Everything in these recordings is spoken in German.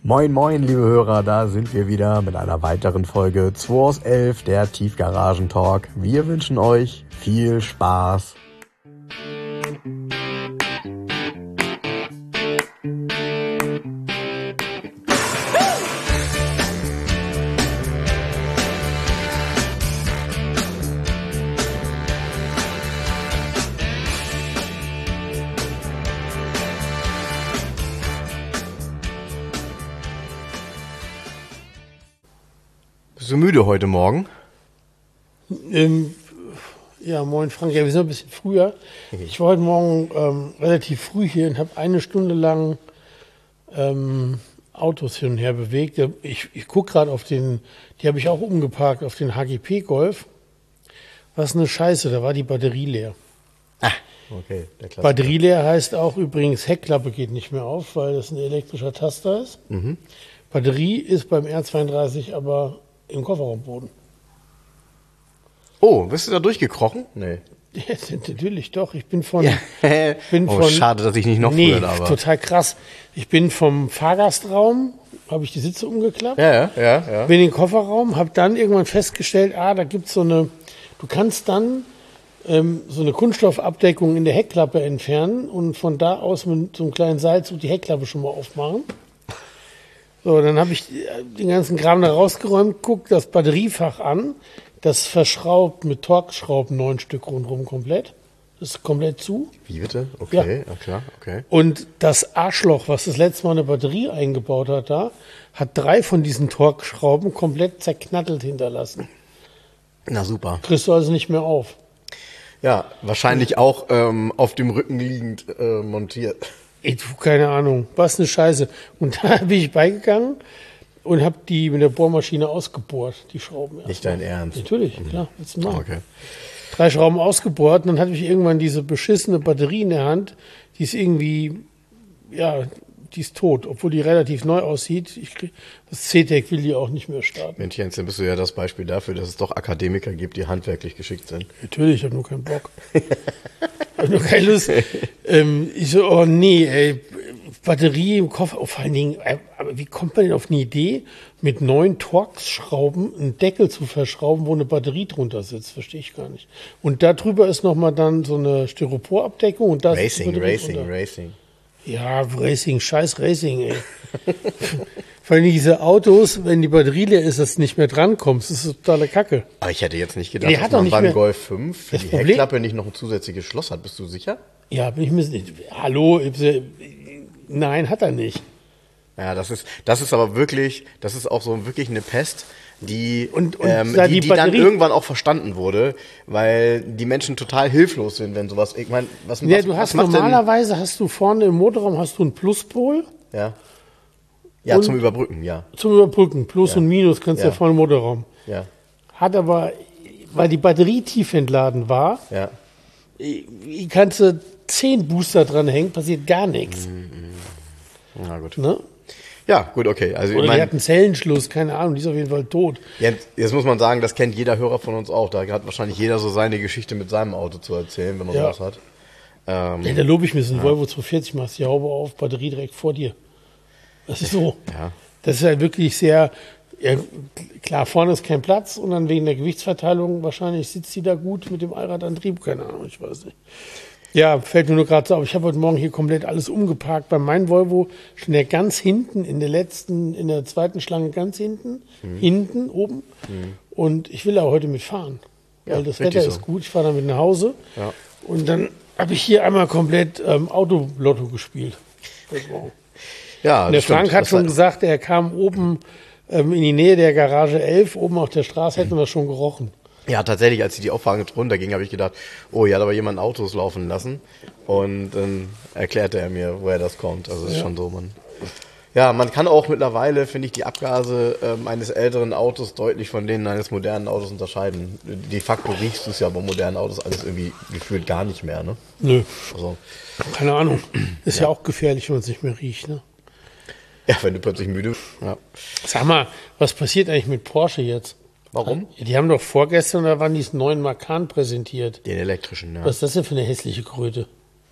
Moin moin, liebe Hörer, da sind wir wieder mit einer weiteren Folge 2 aus 11, der Tiefgaragen-Talk. Wir wünschen euch viel Spaß. Bist du müde heute Morgen? Ja, moin Frank. Ja, wir sind ein bisschen früher. Ich war heute Morgen relativ früh hier und habe eine Stunde lang Autos hin und her bewegt. Ich gucke gerade auf den, die habe ich auch umgeparkt, auf den HGP Golf. Was eine Scheiße, da war die Batterie leer. Ah, okay. Der Klassiker. Batterie leer heißt auch übrigens, Heckklappe geht nicht mehr auf, weil das ein elektrischer Taster ist. Mhm. Batterie ist beim R32 aber im Kofferraumboden. Oh, bist du da durchgekrochen? Nee. Ja, natürlich doch. Ich bin von... Schade, dass ich nicht noch früher da war. Total krass. Ich bin vom Fahrgastraum, habe ich die Sitze umgeklappt, Ja. bin in den Kofferraum, habe dann irgendwann festgestellt, da gibt's so eine... Du kannst dann so eine Kunststoffabdeckung in der Heckklappe entfernen und von da aus mit so einem kleinen Seilzug die Heckklappe schon mal aufmachen. So, dann habe ich den ganzen Kram da rausgeräumt, guck das Batteriefach an, das verschraubt mit Torx-Schrauben 9 Stück rundherum komplett. Das ist komplett zu. Wie bitte? Okay, ja klar, okay. Und das Arschloch, was das letzte Mal eine Batterie eingebaut hat da, hat 3 von diesen Torx-Schrauben komplett zerknattelt hinterlassen. Na super. Kriegst du also nicht mehr auf. Ja, wahrscheinlich auch auf dem Rücken liegend montiert. Keine Ahnung, was eine Scheiße. Und da bin ich beigegangen und habe die mit der Bohrmaschine ausgebohrt, die Schrauben. Nicht dein Ernst? Natürlich, klar. Willst du machen. Okay. 3 Schrauben ausgebohrt und dann hatte ich irgendwann diese beschissene Batterie in der Hand, die ist irgendwie, die ist tot, obwohl die relativ neu aussieht. Das C-Tech will die auch nicht mehr starten. Mensch Jens, dann bist du ja das Beispiel dafür, dass es doch Akademiker gibt, die handwerklich geschickt sind. Natürlich, ich habe nur keinen Bock. Ich habe nur keine Lust. Ich so, oh nee, ey, Batterie im Koffer, vor allen Dingen, aber wie kommt man denn auf eine Idee, mit 9 Torx-Schrauben einen Deckel zu verschrauben, wo eine Batterie drunter sitzt? Verstehe ich gar nicht. Und da drüber ist nochmal dann so eine Styroporabdeckung und das Racing. Ja, Racing, scheiß Racing, ey. Vor allem diese Autos, wenn die Batterie leer ist, dass du nicht mehr drankommst, das ist totale Kacke. Aber ich hätte jetzt nicht gedacht, Der hat dass doch man nicht beim mehr- Golf 5 für Das die Problem- Heckklappe nicht noch ein zusätzliches Schloss hat. Bist du sicher? Ja, bin ich mir nicht. Hallo, nein, hat er nicht. Ja, das ist aber wirklich, das ist auch so wirklich eine Pest, die da die die dann Batterie- irgendwann auch verstanden wurde, weil die Menschen total hilflos sind, wenn sowas, ich meine, was Du hast macht normalerweise hast du vorne im Motorraum hast du einen Pluspol denn, ja, und- zum Überbrücken, ja, zum Überbrücken. Plus und Minus kannst du Ja. ja vorne im Motorraum. ja, Hat aber, weil die Batterie tief entladen war, ja. kannst du 10 Booster dran hängen, passiert gar nichts. Na gut. Ne? Ja, gut, okay. Also ich Oder die meine, hat einen Zellenschluss, keine Ahnung, die ist auf jeden Fall tot. jetzt muss man sagen, das kennt jeder Hörer von uns auch. Da hat wahrscheinlich jeder so seine Geschichte mit seinem Auto zu erzählen, wenn man Ja. sowas hat. Ja, da lobe ich mir so ein Volvo 240, machst die Haube auf, Batterie direkt vor dir. Das ist so. Ja. Das ist halt wirklich sehr, klar, vorne ist kein Platz und dann wegen der Gewichtsverteilung wahrscheinlich sitzt die da gut mit dem Allradantrieb, keine Ahnung, ich weiß nicht. Ja, fällt mir nur gerade so auf. Ich habe heute Morgen hier komplett alles umgeparkt. Bei meinem Volvo schon der ganz hinten, in der zweiten Schlange ganz hinten, oben. Und ich will da heute mitfahren, weil das richtig Wetter so. ist gut. Ich fahre damit nach Hause. Ja. Und dann habe ich hier einmal komplett Autolotto gespielt. Heute Morgen. Ja, Der das stimmt. Frank hat Das schon war- gesagt, er kam oben in die Nähe der Garage 11, oben auf der Straße, hätten wir schon gerochen. Ja, tatsächlich, als die Auffahrt runterging, habe ich gedacht, oh, hier hat aber jemand Autos laufen lassen. Und dann erklärte er mir, woher das kommt. Also es ist schon so, man kann auch mittlerweile, finde ich, die Abgase eines älteren Autos deutlich von denen eines modernen Autos unterscheiden. De facto riechst du es ja bei modernen Autos alles irgendwie gefühlt gar nicht mehr, ne? Nö, Also, keine Ahnung. Ist ja auch gefährlich, wenn man es nicht mehr riecht. Ne? ja, wenn du plötzlich müde bist. Ja. Sag mal, was passiert eigentlich mit Porsche jetzt? Warum? Die haben doch vorgestern, da waren die neuen Macan präsentiert. Den elektrischen, ja. Was ist das denn für eine hässliche Kröte?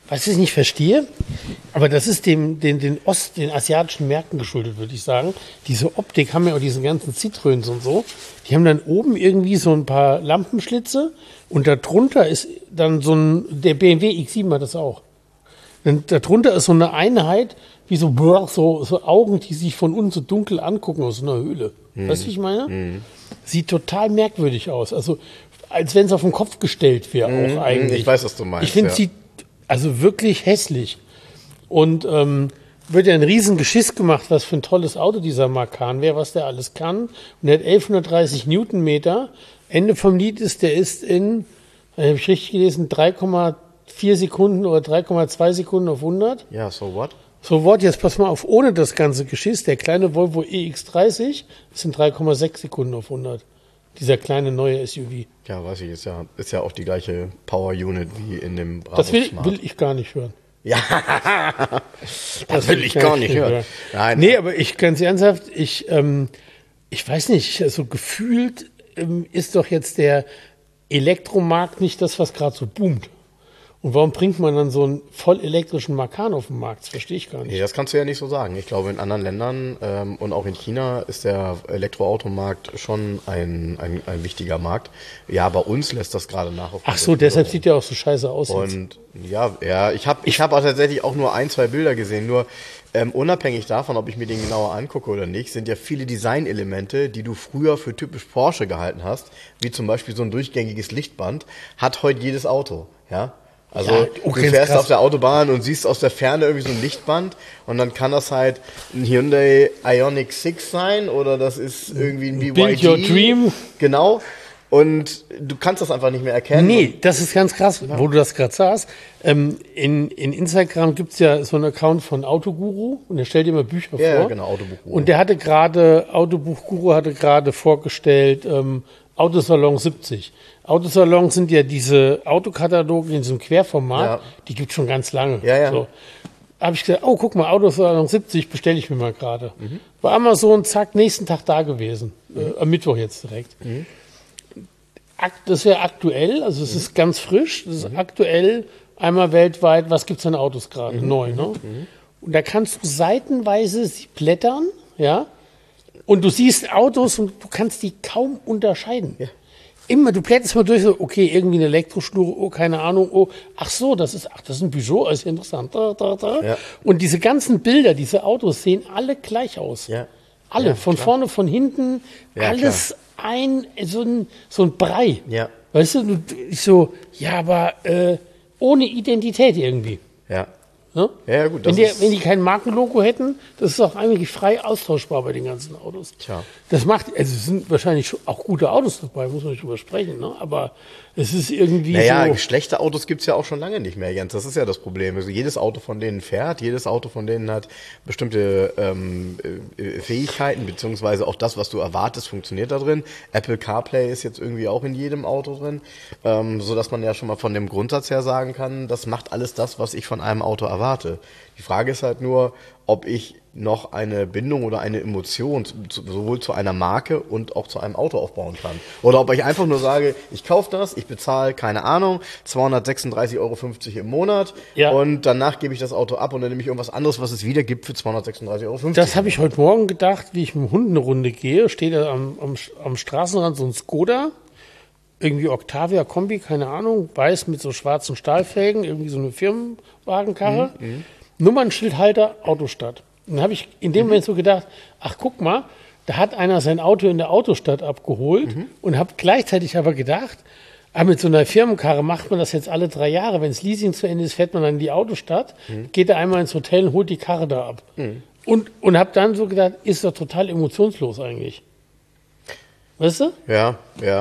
was ich nicht verstehe, aber das ist den asiatischen Märkten geschuldet, würde ich sagen. Diese Optik haben ja auch diese ganzen Citroëns und so. Die haben dann oben irgendwie so ein paar Lampenschlitze und darunter ist dann der BMW X7 hat das auch. Und darunter ist so eine Einheit, wie so Augen, die sich von unten so dunkel angucken aus so einer Höhle. Weißt du, wie ich meine? Sieht total merkwürdig aus. Also, als wenn es auf den Kopf gestellt wäre auch eigentlich. Ich weiß, was du meinst. Ich finde, sieht also wirklich hässlich. Und wird ja ein riesen Geschiss gemacht, was für ein tolles Auto dieser Macan wäre, was der alles kann. Und der hat 1130 Newtonmeter. Ende vom Lied ist, der ist in, habe ich richtig gelesen, 3,4 Sekunden oder 3,2 Sekunden auf 100. Ja, so what? So what, jetzt pass mal auf, ohne das ganze Geschiss, der kleine Volvo EX30 ist in 3,6 Sekunden auf 100. Dieser kleine neue SUV. Ja, weiß ich, ist ja auch die gleiche Power Unit wie in dem Bravo Das will Smart. ich gar nicht hören. Ja, das will ich gar nicht hören. Nein. Nee, aber ich ganz ernsthaft, ich weiß nicht, also gefühlt ist doch jetzt der Elektromarkt nicht das, was gerade so boomt. Und warum bringt man dann so einen voll elektrischen Macan auf den Markt? Das verstehe ich gar nicht. Nee, das kannst du ja nicht so sagen. Ich glaube, in anderen Ländern und auch in China ist der Elektroautomarkt schon ein wichtiger Markt. Ja, bei uns lässt das gerade nach. Ach so, deshalb sieht der auch so scheiße aus. Und ja, ich hab auch tatsächlich auch nur 1, 2 Bilder gesehen. Nur unabhängig davon, ob ich mir den genauer angucke oder nicht, sind ja viele Designelemente, die du früher für typisch Porsche gehalten hast, wie zum Beispiel so ein durchgängiges Lichtband, hat heute jedes Auto. Ja. Also Ja, du fährst auf der Autobahn und siehst aus der Ferne irgendwie so ein Lichtband und dann kann das halt ein Hyundai Ioniq 6 sein oder das ist irgendwie ein BYD. Build Your Dream. Genau. Und du kannst das einfach nicht mehr erkennen. Nee, das ist ganz krass, wo du das gerade sagst. In Instagram gibt's ja so einen Account von Autoguru und der stellt immer Bücher vor. Ja, genau, Autobuchguru. Und der Autobuchguru hatte gerade vorgestellt, Autosalon 70. Autosalon sind ja diese Autokataloge in diesem Querformat, Ja. die gibt's schon ganz lange. Ja. So. Habe ich gesagt, oh, guck mal, Autosalon 70 bestelle ich mir mal gerade. War Amazon, zack, nächsten Tag da gewesen. Am Mittwoch jetzt direkt. Das ist ja aktuell, also es ist ganz frisch, das ist aktuell einmal weltweit, was gibt's an Autos gerade? Neu, ne? Und da kannst du seitenweise sie blättern, ja, und du siehst Autos und du kannst die kaum unterscheiden. Ja. Immer, du blätterst mal durch, so, okay, irgendwie eine Elektroschnur, oh, keine Ahnung, oh, das ist ein Peugeot, ist ja interessant. Ja. Und diese ganzen Bilder, diese Autos sehen alle gleich aus. Ja. Alle, Ja, von klar. vorne, von hinten, Ja, alles so ein Brei. Ja. Weißt du, ich so, ja, aber ohne Identität irgendwie. Ja. Ne? Ja, gut. Wenn die kein Markenlogo hätten, das ist auch eigentlich frei austauschbar bei den ganzen Autos. Tja. Das macht, also es sind wahrscheinlich schon auch gute Autos dabei, muss man nicht drüber sprechen, ne? Aber es ist irgendwie Naja, so. schlechte Autos gibt's ja auch schon lange nicht mehr, Jens. Das ist ja das Problem. Also jedes Auto von denen fährt, jedes Auto von denen hat bestimmte Fähigkeiten, beziehungsweise auch das, was du erwartest, funktioniert da drin. Apple CarPlay ist jetzt irgendwie auch in jedem Auto drin, so dass man ja schon mal von dem Grundsatz her sagen kann, das macht alles das, was ich von einem Auto erwarte. Die Frage ist halt nur, ob ich noch eine Bindung oder eine Emotion sowohl zu einer Marke und auch zu einem Auto aufbauen kann. Oder ob ich einfach nur sage, ich kaufe das, ich bezahle, keine Ahnung, 236,50 Euro im Monat Ja. und danach gebe ich das Auto ab und dann nehme ich irgendwas anderes, was es wieder gibt für 236,50 Euro. Das habe ich heute Morgen gedacht, wie ich mit dem Hund eine Runde gehe, steht da am Straßenrand so ein Skoda, irgendwie Octavia Kombi, keine Ahnung, weiß mit so schwarzen Stahlfelgen, irgendwie so eine Firmenwagenkarre, Nummernschildhalter, Autostadt. Und dann habe ich in dem Moment so gedacht, ach guck mal, da hat einer sein Auto in der Autostadt abgeholt und habe gleichzeitig aber gedacht, mit so einer Firmenkarre macht man das jetzt alle 3 Jahre. Wenn das Leasing zu Ende ist, fährt man dann in die Autostadt, geht da einmal ins Hotel und holt die Karre da ab. Und habe dann so gedacht, ist doch total emotionslos eigentlich. Weißt du? Ja.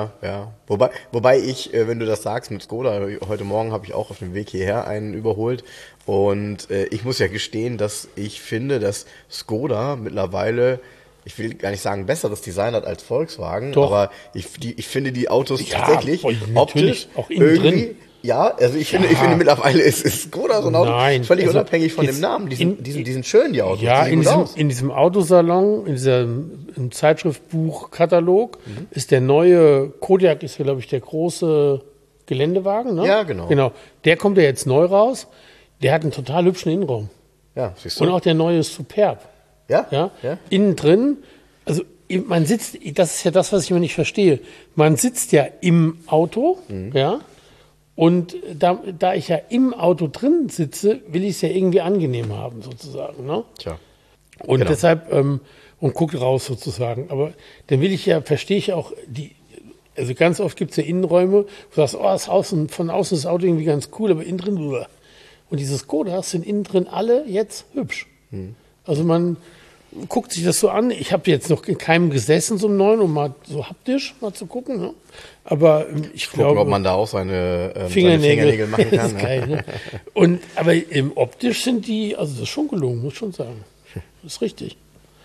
Wobei ich, wenn du das sagst mit Skoda, heute Morgen habe ich auch auf dem Weg hierher einen überholt und ich muss ja gestehen, dass ich finde, dass Skoda mittlerweile, ich will gar nicht sagen besseres Design hat als Volkswagen, Doch. aber ich finde die Autos Ja, tatsächlich natürlich, optisch auch innen irgendwie, drin. ja, also ich finde mittlerweile ist Skoda so ein Auto Nein, völlig also unabhängig von dem jetzt Namen. Die sind schön, die Autos. Ja, die sehen gut aus. in diesem Autosalon, in diesem Zeitschriftbuch-Katalog ist der neue Kodiaq, ist ja, glaube ich, der große Geländewagen. Ne? Ja, genau. Genau. Der kommt ja jetzt neu raus. Der hat einen total hübschen Innenraum. Ja, siehst du. Und auch der neue ist superb. Ja? Ja? Ja? Innen drin, also man sitzt, das ist ja das, was ich immer nicht verstehe. Man sitzt ja im Auto, ja, und da ich ja im Auto drin sitze, will ich es ja irgendwie angenehm haben, sozusagen. Ne? Tja. Und Genau. deshalb, und guckt raus sozusagen. Aber dann verstehe ich auch also ganz oft gibt es ja Innenräume, wo du sagst, von außen ist das Auto irgendwie ganz cool, aber innen drin, uah. Und diese Skodas sind innen drin alle jetzt hübsch. Also man guckt sich das so an. Ich habe jetzt noch in keinem gesessen, so einem neuen, um mal so haptisch mal zu gucken. Ne? Aber ich glaube, ob man da auch seine Fingernägel machen kann. das ist geil, ne? Aber optisch sind die, also das ist schon gelungen, muss ich schon sagen. Das ist richtig.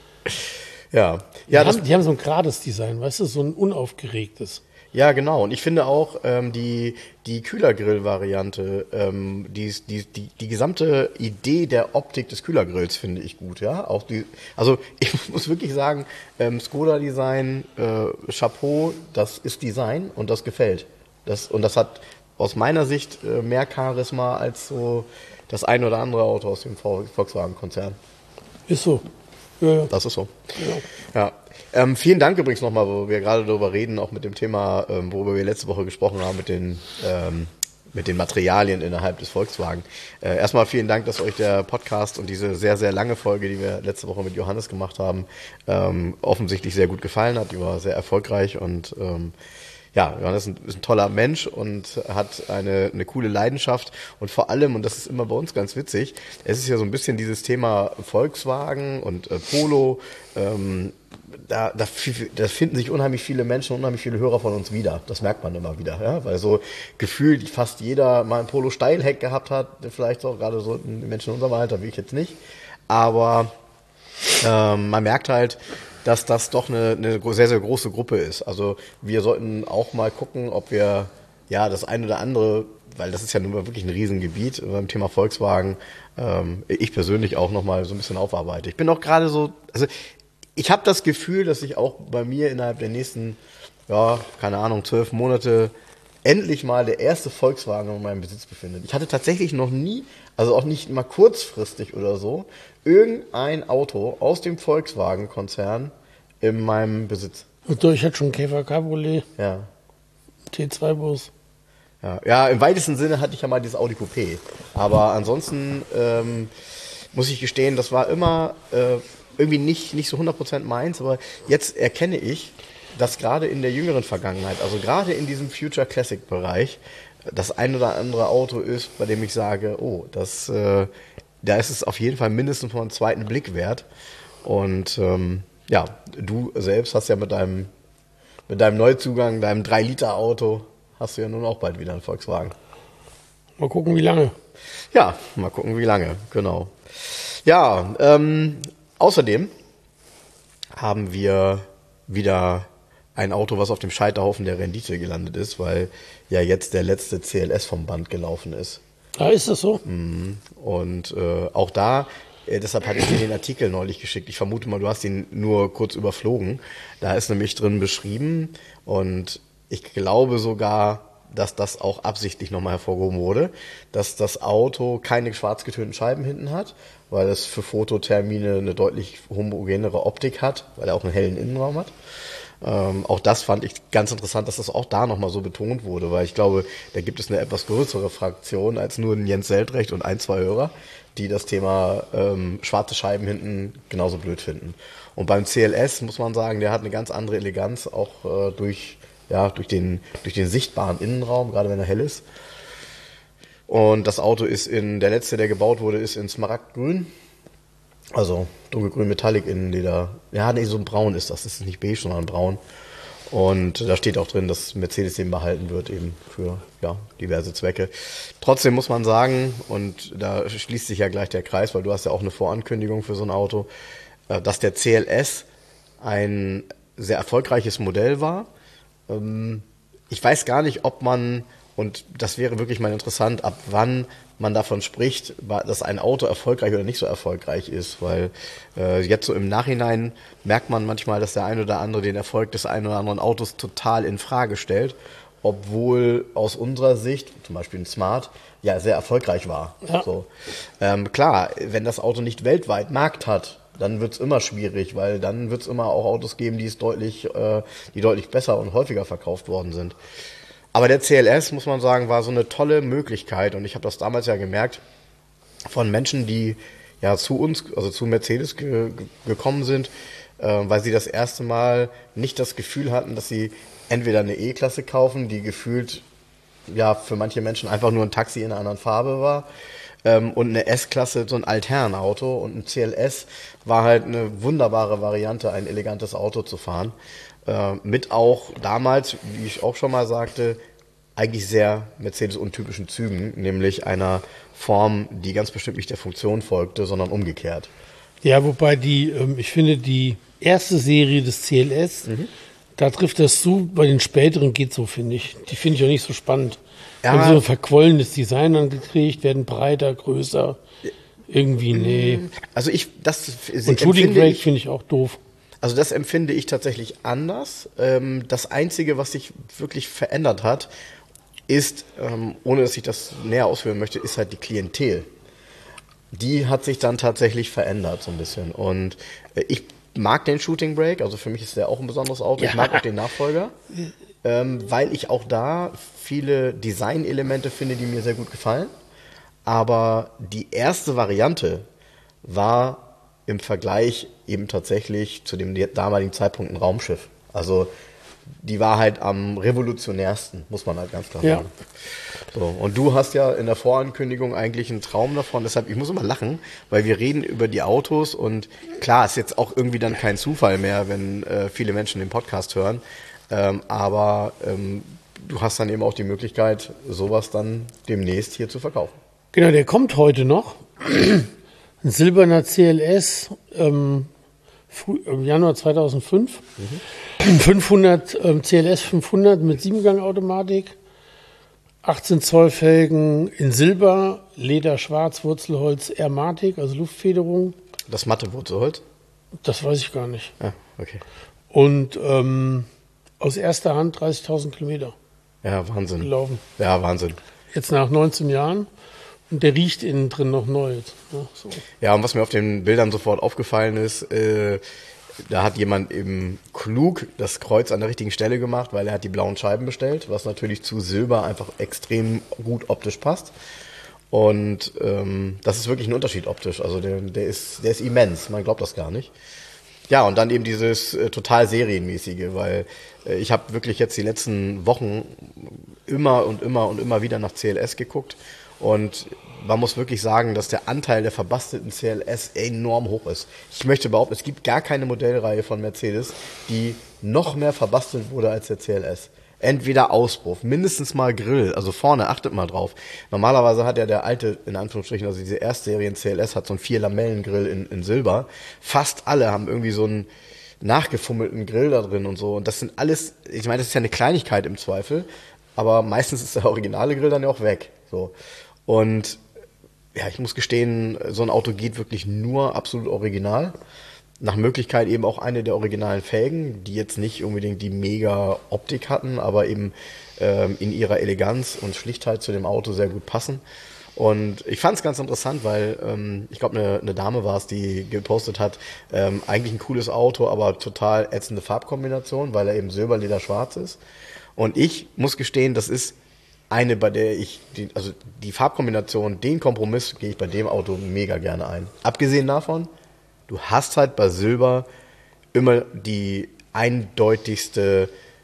Ja. Die haben so ein gerades Design, weißt du, so ein unaufgeregtes. Ja, genau. Und ich finde auch die Kühlergrill-Variante, die gesamte Idee der Optik des Kühlergrills finde ich gut, ja. Also ich muss wirklich sagen, Skoda-Design, Chapeau, das ist Design und das gefällt. Und das hat aus meiner Sicht mehr Charisma als so das ein oder andere Auto aus dem Volkswagen-Konzern. Ist so. Ja. Das ist so. Ja. Vielen Dank übrigens nochmal, wo wir gerade darüber reden, auch mit dem Thema, worüber wir letzte Woche gesprochen haben, mit den Materialien innerhalb des Volkswagen. Erstmal vielen Dank, dass euch der Podcast und diese sehr, sehr lange Folge, die wir letzte Woche mit Johannes gemacht haben, offensichtlich sehr gut gefallen hat. Die war sehr erfolgreich und Johannes ist ein toller Mensch und hat eine coole Leidenschaft und vor allem, und das ist immer bei uns ganz witzig, es ist ja so ein bisschen dieses Thema Volkswagen und Polo, da finden sich unheimlich viele Menschen, unheimlich viele Hörer von uns wieder. Das merkt man immer wieder, ja, weil so gefühlt fast jeder mal ein Polo Steilheck gehabt hat, vielleicht auch gerade so Menschen in unserem Alter, wie ich jetzt nicht, aber man merkt halt, dass das doch eine sehr, sehr große Gruppe ist. Also wir sollten auch mal gucken, ob wir das ein oder andere, weil das ist ja nun mal wirklich ein Riesengebiet beim Thema Volkswagen, ich persönlich auch nochmal so ein bisschen aufarbeite. Ich bin auch gerade so, also ich habe das Gefühl, dass ich auch bei mir innerhalb der nächsten, 12 Monate endlich mal der erste Volkswagen in meinem Besitz befindet. Ich hatte tatsächlich noch nie, also auch nicht mal kurzfristig oder so, irgendein Auto aus dem Volkswagen-Konzern in meinem Besitz. Und ich hatte schon einen Käfer Cabriolet, Ja. T2-Bus. Ja, im weitesten Sinne hatte ich ja mal dieses Audi Coupé. Aber ansonsten muss ich gestehen, das war immer irgendwie nicht so 100% meins. Aber jetzt erkenne ich, dass gerade in der jüngeren Vergangenheit, also gerade in diesem Future Classic Bereich, das ein oder andere Auto ist, bei dem ich sage, da ist es auf jeden Fall mindestens mal einen zweiten Blick wert. Und du selbst hast ja mit deinem Neuzugang, deinem 3-Liter-Auto, hast du ja nun auch bald wieder einen Volkswagen. Mal gucken, wie lange. Ja, mal gucken, wie lange, genau. Ja, außerdem haben wir wieder ein Auto, was auf dem Scheiterhaufen der Rendite gelandet ist, weil ja jetzt der letzte CLS vom Band gelaufen ist. Ist das so? Und auch da, deshalb hatte ich dir den Artikel neulich geschickt. Ich vermute mal, du hast ihn nur kurz überflogen. Da ist nämlich drin beschrieben und ich glaube sogar, dass das auch absichtlich nochmal hervorgehoben wurde, dass das Auto keine schwarz getönten Scheiben hinten hat, weil es für Fototermine eine deutlich homogenere Optik hat, weil er auch einen hellen Innenraum hat. Auch das fand ich ganz interessant, dass das auch da nochmal so betont wurde, weil ich glaube, da gibt es eine etwas größere Fraktion als nur ein Jens Seldrecht und 2 Hörer, die das Thema schwarze Scheiben hinten genauso blöd finden. Und beim CLS muss man sagen, der hat eine ganz andere Eleganz, auch durch den sichtbaren Innenraum, gerade wenn er hell ist. Und das Auto ist der letzte, der gebaut wurde, ist in Smaragdgrün. Also dunkelgrün Metallic Innenleder. Ja, nee, so ein Braun ist das. Das ist nicht beige, sondern braun. Und da steht auch drin, dass Mercedes den behalten wird, eben für diverse Zwecke. Trotzdem muss man sagen, und da schließt sich ja gleich der Kreis, weil du hast ja auch eine Vorankündigung für so ein Auto, dass der CLS ein sehr erfolgreiches Modell war. Ich weiß gar nicht, ob man, und das wäre wirklich mal interessant, ab wann man davon spricht, dass ein Auto erfolgreich oder nicht so erfolgreich ist, weil jetzt so im Nachhinein merkt man manchmal, dass der ein oder andere den Erfolg des einen oder anderen Autos total in Frage stellt obwohl aus unserer Sicht, zum Beispiel ein Smart, ja sehr erfolgreich war. Ja. So. Klar, wenn das Auto nicht weltweit Markt hat, dann wird's immer schwierig, weil dann wird's immer auch Autos geben, die deutlich besser und häufiger verkauft worden sind. Aber der CLS, muss man sagen, war so eine tolle Möglichkeit und ich habe das damals ja gemerkt von Menschen, die ja zu uns, also zu Mercedes gekommen sind, weil sie das erste Mal nicht das Gefühl hatten, dass sie entweder eine E-Klasse kaufen, die gefühlt ja für manche Menschen einfach nur ein Taxi in einer anderen Farbe war, und eine S-Klasse, so ein Altherrenauto, und ein CLS war halt eine wunderbare Variante, ein elegantes Auto zu fahren. Mit auch damals, wie ich auch schon mal sagte, eigentlich sehr Mercedes-untypischen Zügen, nämlich einer Form, die ganz bestimmt nicht der Funktion folgte, sondern umgekehrt. Ja, wobei ich finde, die erste Serie des CLS, da trifft das zu, bei den späteren geht so, finde ich. Die finde ich auch nicht so spannend. Ja. Haben so ein verquollenes Design angekriegt, werden breiter, größer. Irgendwie, nee. Also Und Shooting Brake finde ich auch doof. Also das empfinde ich tatsächlich anders. Das Einzige, was sich wirklich verändert hat, ist, ohne dass ich das näher ausführen möchte, ist halt die Klientel. Die hat sich dann tatsächlich verändert so ein bisschen. Und ich mag den Shooting Brake, also für mich ist der auch ein besonderes Auto. Ja. Ich mag auch den Nachfolger, weil ich auch da viele Designelemente finde, die mir sehr gut gefallen. Aber die erste Variante war im Vergleich eben tatsächlich zu dem damaligen Zeitpunkt ein Raumschiff. Also die war halt am revolutionärsten, muss man halt ganz klar sagen. So, und du hast ja in der Vorankündigung eigentlich einen Traum davon, deshalb, ich muss immer lachen, weil wir reden über die Autos und klar, ist jetzt auch irgendwie dann kein Zufall mehr, wenn viele Menschen den Podcast hören, aber du hast dann eben auch die Möglichkeit, sowas dann demnächst hier zu verkaufen. Genau, der kommt heute noch. Ein silberner CLS, im Januar 2005. 500, CLS 500 mit 7-Gang-Automatik. 18 Zoll Felgen in Silber, Leder schwarz, Wurzelholz, Airmatic, also Luftfederung. Das matte Wurzelholz? Das weiß ich gar nicht. Ah, okay. Und aus erster Hand 30.000 Kilometer. Ja, Wahnsinn. Gelaufen. Ja, Wahnsinn. Jetzt nach 19 Jahren. Und der riecht innen drin noch neu. Ja, so. Ja, und was mir auf den Bildern sofort aufgefallen ist, da hat jemand eben klug das Kreuz an der richtigen Stelle gemacht, weil er hat die blauen Scheiben bestellt, was natürlich zu Silber einfach extrem gut optisch passt. Und das ist wirklich ein Unterschied optisch. Also der ist immens, man glaubt das gar nicht. Ja, und dann eben dieses total serienmäßige, weil ich habe wirklich jetzt die letzten Wochen immer wieder nach CLS geguckt. Und man muss wirklich sagen, dass der Anteil der verbastelten CLS enorm hoch ist. Ich möchte behaupten, es gibt gar keine Modellreihe von Mercedes, die noch mehr verbastelt wurde als der CLS. Entweder Auspuff, mindestens mal Grill, also vorne, achtet mal drauf. Normalerweise hat ja der alte, in Anführungsstrichen, also diese Erstserien CLS hat so einen 4-Lamellen-Grill in Silber. Fast alle haben irgendwie so einen nachgefummelten Grill da drin und so. Und das sind alles, ich meine, das ist ja eine Kleinigkeit im Zweifel, aber meistens ist der originale Grill dann ja auch weg. So. Und ja, ich muss gestehen, so ein Auto geht wirklich nur absolut original. Nach Möglichkeit eben auch eine der originalen Felgen, die jetzt nicht unbedingt die mega Optik hatten, aber eben in ihrer Eleganz und Schlichtheit zu dem Auto sehr gut passen. Und ich fand es ganz interessant, weil ich glaube, eine Dame war es, die gepostet hat, eigentlich ein cooles Auto, aber total ätzende Farbkombination, weil er eben Silber, Leder, Schwarz ist. Und ich muss gestehen, das ist eine, bei der ich, die Farbkombination, den Kompromiss gehe ich bei dem Auto mega gerne ein. Abgesehen davon, du hast halt bei Silber immer die eindeutigste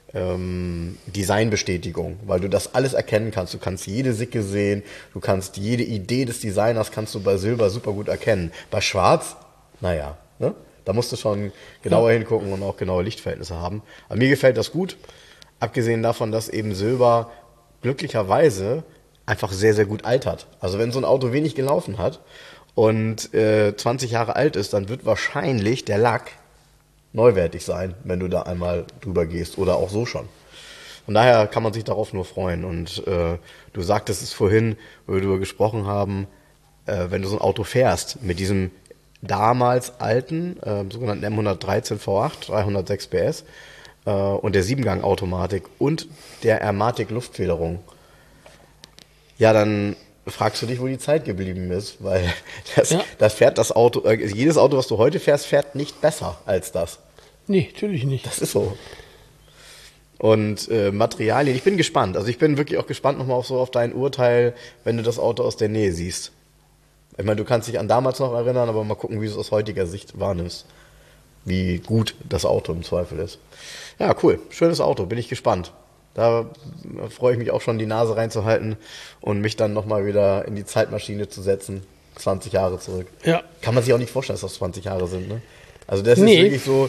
Designbestätigung, weil du das alles erkennen kannst. Du kannst jede Sicke sehen, du kannst jede Idee des Designers kannst du bei Silber super gut erkennen. Bei Schwarz, naja, ne? Da musst du schon genauer hingucken und auch genaue Lichtverhältnisse haben. Aber mir gefällt das gut, abgesehen davon, dass eben Silber glücklicherweise einfach sehr, sehr gut altert. Also wenn so ein Auto wenig gelaufen hat und 20 Jahre alt ist, dann wird wahrscheinlich der Lack neuwertig sein, wenn du da einmal drüber gehst oder auch so schon. Von daher kann man sich darauf nur freuen. Und du sagtest es vorhin, wo wir darüber gesprochen haben, wenn du so ein Auto fährst mit diesem damals alten sogenannten M113 V8, 306 PS, und der 7-Gang-Automatik und der Ermatic-Luftfederung, ja, dann fragst du dich, wo die Zeit geblieben ist, weil das fährt das Auto, jedes Auto, was du heute fährst, fährt nicht besser als das. Nee, natürlich nicht. Das ist so. Und Materialien, ich bin gespannt. Also ich bin wirklich auch gespannt nochmal auf dein Urteil, wenn du das Auto aus der Nähe siehst. Ich meine, du kannst dich an damals noch erinnern, aber mal gucken, wie du es aus heutiger Sicht wahrnimmst. Wie gut das Auto im Zweifel ist. Ja, cool. Schönes Auto, bin ich gespannt. Da freue ich mich auch schon, die Nase reinzuhalten und mich dann nochmal wieder in die Zeitmaschine zu setzen. 20 Jahre zurück. Ja. Kann man sich auch nicht vorstellen, dass das 20 Jahre sind, ne? Also das ist wirklich so...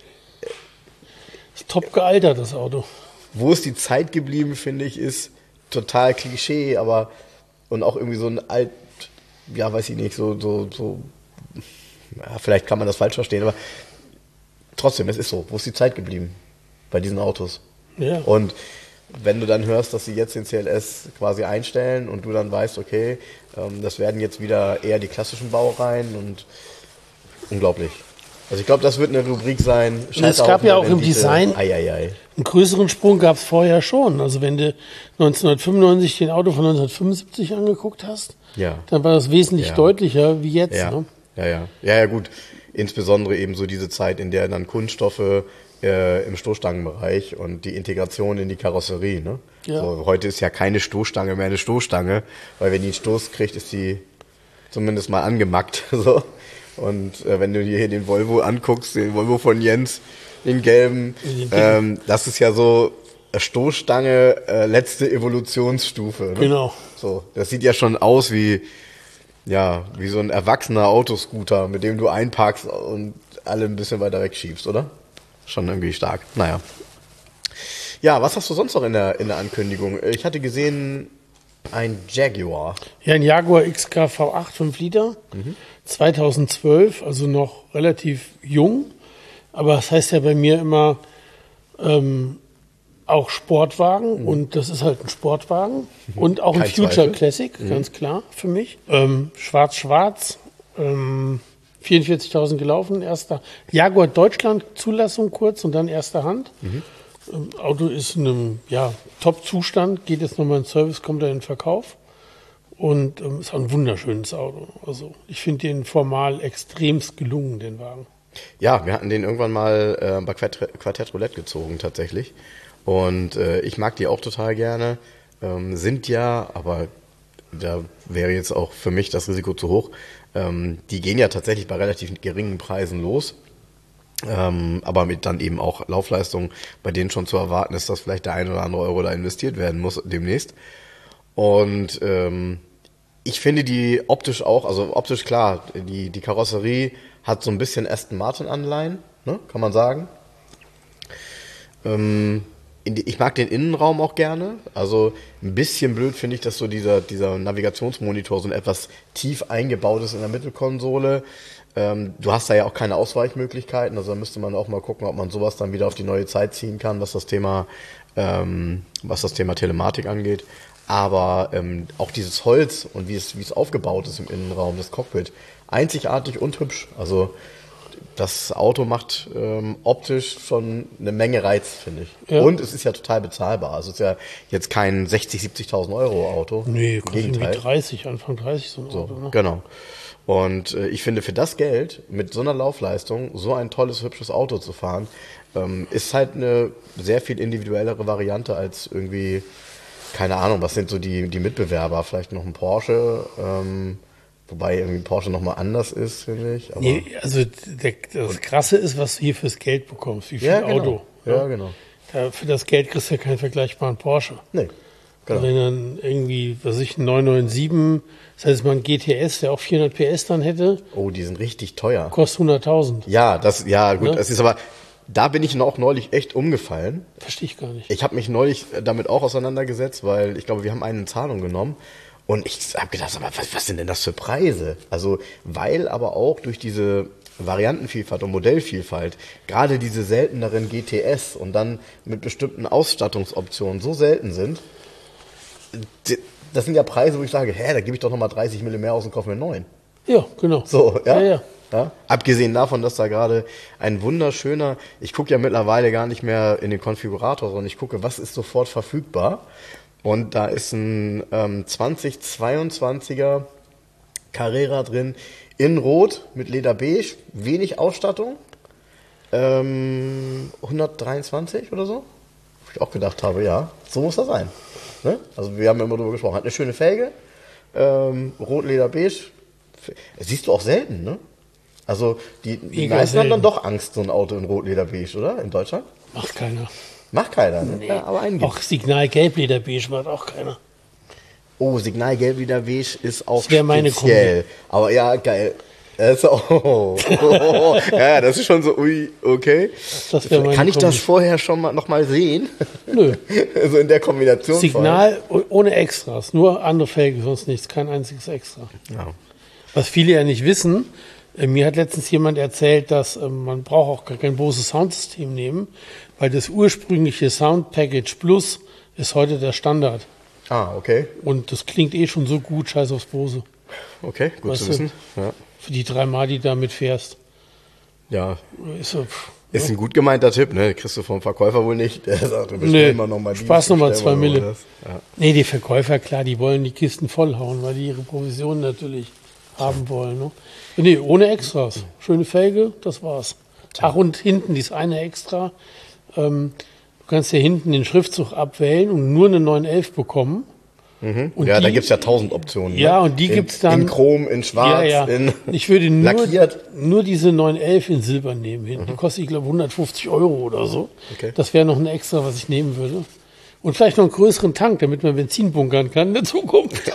Ist top gealtert, das Auto. Wo ist die Zeit geblieben, finde ich, ist total Klischee, aber und auch irgendwie so ein ja, weiß ich nicht, so, ja, vielleicht kann man das falsch verstehen, aber trotzdem, es ist so. Wo ist die Zeit geblieben bei diesen Autos? Ja. Und wenn du dann hörst, dass sie jetzt den CLS quasi einstellen und du dann weißt, okay, das werden jetzt wieder eher die klassischen Baureihen und unglaublich. Also ich glaube, das wird eine Rubrik sein. Und es gab ja auch im Design, einen größeren Sprung gab es vorher schon. Also wenn du 1995 den Auto von 1975 angeguckt hast, dann war das wesentlich deutlicher wie jetzt. Ja. Ne? Ja, gut. Insbesondere eben so diese Zeit, in der dann Kunststoffe im Stoßstangenbereich und die Integration in die Karosserie. Ne? Ja. So, heute ist ja keine Stoßstange mehr eine Stoßstange, weil wenn die einen Stoß kriegt, ist die zumindest mal angemackt. So. Und wenn du dir hier den Volvo anguckst, den Volvo von Jens, den gelben, das ist ja so Stoßstange, letzte Evolutionsstufe. Ne? Genau. So, das sieht ja schon aus wie so ein erwachsener Autoscooter, mit dem du einparkst und alle ein bisschen weiter wegschiebst, oder? Schon irgendwie stark. Naja. Ja, was hast du sonst noch in der Ankündigung? Ich hatte gesehen, ein Jaguar. Ja, ein Jaguar XK V8 5 Liter, 2012, also noch relativ jung. Aber das heißt ja bei mir immer auch Sportwagen und das ist halt ein Sportwagen und auch ein Kein Future Zweifel. Classic, ganz klar für mich. Schwarz-Schwarz, 44.000 gelaufen, erster Jaguar Deutschland Zulassung kurz und dann erster Hand. Auto ist in einem Top-Zustand, geht jetzt nochmal in Service, kommt er in den Verkauf und ist auch ein wunderschönes Auto. Also ich finde den formal extremst gelungen, den Wagen. Ja, wir hatten den irgendwann mal bei Quartett Roulette gezogen tatsächlich und ich mag die auch total gerne, sind ja, aber da wäre jetzt auch für mich das Risiko zu hoch, die gehen ja tatsächlich bei relativ geringen Preisen los. Aber mit dann eben auch Laufleistung, bei denen schon zu erwarten ist, dass vielleicht der ein oder andere Euro da investiert werden muss demnächst. Und ich finde die optisch auch, also optisch klar, die Karosserie hat so ein bisschen Aston Martin Anleihen, ne, kann man sagen. Ich mag den Innenraum auch gerne. Also ein bisschen blöd finde ich, dass so dieser Navigationsmonitor so etwas tief eingebaut ist in der Mittelkonsole. Du hast da ja auch keine Ausweichmöglichkeiten, also da müsste man auch mal gucken, ob man sowas dann wieder auf die neue Zeit ziehen kann, was das Thema Telematik angeht. Aber auch dieses Holz und wie es aufgebaut ist im Innenraum, das Cockpit, einzigartig und hübsch. Also das Auto macht optisch schon eine Menge Reiz, finde ich. Ja. Und es ist ja total bezahlbar. Also es ist ja jetzt kein 60.000, 70.000 Euro Auto. Nee, kostet irgendwie Anfang 30 so ein Auto. Ne? Genau. Und ich finde, für das Geld, mit so einer Laufleistung, so ein tolles, hübsches Auto zu fahren, ist halt eine sehr viel individuellere Variante als irgendwie, keine Ahnung, was sind so die Mitbewerber? Vielleicht noch ein Porsche, wobei irgendwie Porsche nochmal anders ist, finde ich. Aber nee, also das Krasse ist, was du hier fürs Geld bekommst, wie viel Auto. Ja, genau. Für das Geld kriegst du ja keinen vergleichbaren Porsche. Nee. Genau. Wenn dann irgendwie, was ich, ein 997, das heißt mal ein GTS, der auch 400 PS dann hätte. Oh, die sind richtig teuer. Kostet 100.000. Ja, gut, das ist aber, da bin ich auch neulich echt umgefallen. Verstehe ich gar nicht. Ich habe mich neulich damit auch auseinandergesetzt, weil ich glaube, wir haben einen in Zahlung genommen und ich habe gedacht, aber was sind denn das für Preise? Also, weil aber auch durch diese Variantenvielfalt und Modellvielfalt, gerade diese selteneren GTS und dann mit bestimmten Ausstattungsoptionen so selten sind, das sind ja Preise, wo ich sage, da gebe ich doch nochmal 30 Mille mehr aus und kaufe mir einen neuen. Ja, genau. So, ja. Ja? Abgesehen davon, dass da gerade ein wunderschöner, ich gucke ja mittlerweile gar nicht mehr in den Konfigurator, sondern ich gucke, was ist sofort verfügbar. Und da ist ein 2022er Carrera drin, in Rot mit Lederbeige, wenig Ausstattung, 123 oder so. Wo ich auch gedacht habe, ja, so muss das sein. Ne? Also wir haben ja immer drüber gesprochen, hat eine schöne Felge, Rot, Lederbeige, siehst du auch selten, ne? Also die meisten haben dann doch Angst, so ein Auto in Rot, Lederbeige, oder? In Deutschland? Macht keiner. Macht keiner, ne? Nee. Ja, aber einen gibt's. Auch Signal Gelb Lederbeige macht auch keiner. Oh, Signal Gelb Lederbeige ist auch Das meine speziell. Aber ja, geil. Das ist ja, das ist schon so, ui, okay. Das meine Kann ich das Kombi. vorher schon noch mal sehen? Nö. Also in der Kombination. Signal ohne Extras, nur andere Felgen, sonst nichts, kein einziges Extra. Ja. Was viele ja nicht wissen, mir hat letztens jemand erzählt, dass man braucht auch gar kein Bose Soundsystem nehmen, weil das ursprüngliche Sound Package Plus ist heute der Standard. Ah, okay. Und das klingt eh schon so gut, scheiß aufs Bose. Okay, gut Weißt zu du? wissen. Ja. Für die 3 Mal, die du damit fährst. Ja. Ist so, Ist ein gut gemeinter Tipp, ne? Kriegst du vom Verkäufer wohl nicht. Der sagt, du bestell mal nochmal die. Spaß nochmal 2 bestell mal Mille. das. Ja. Nee, die Verkäufer, klar, die wollen die Kisten vollhauen, weil die ihre Provision natürlich haben wollen. Ne? Nee, ohne Extras. Schöne Felge, das war's. Ach, und hinten dieses eine Extra. Du kannst ja hinten den Schriftzug abwählen und nur eine 911 bekommen. Und Ja, die, da gibt's ja 1000 Optionen. Ja, ne? und die gibt's dann. In Chrom, in Schwarz, in Ich würde lackiert. nur diese 911 in Silber nehmen. Die kostet, ich glaube, 150 € oder so. Okay. Das wäre noch ein Extra, was ich nehmen würde. Und vielleicht noch einen größeren Tank, damit man Benzin bunkern kann in der Zukunft.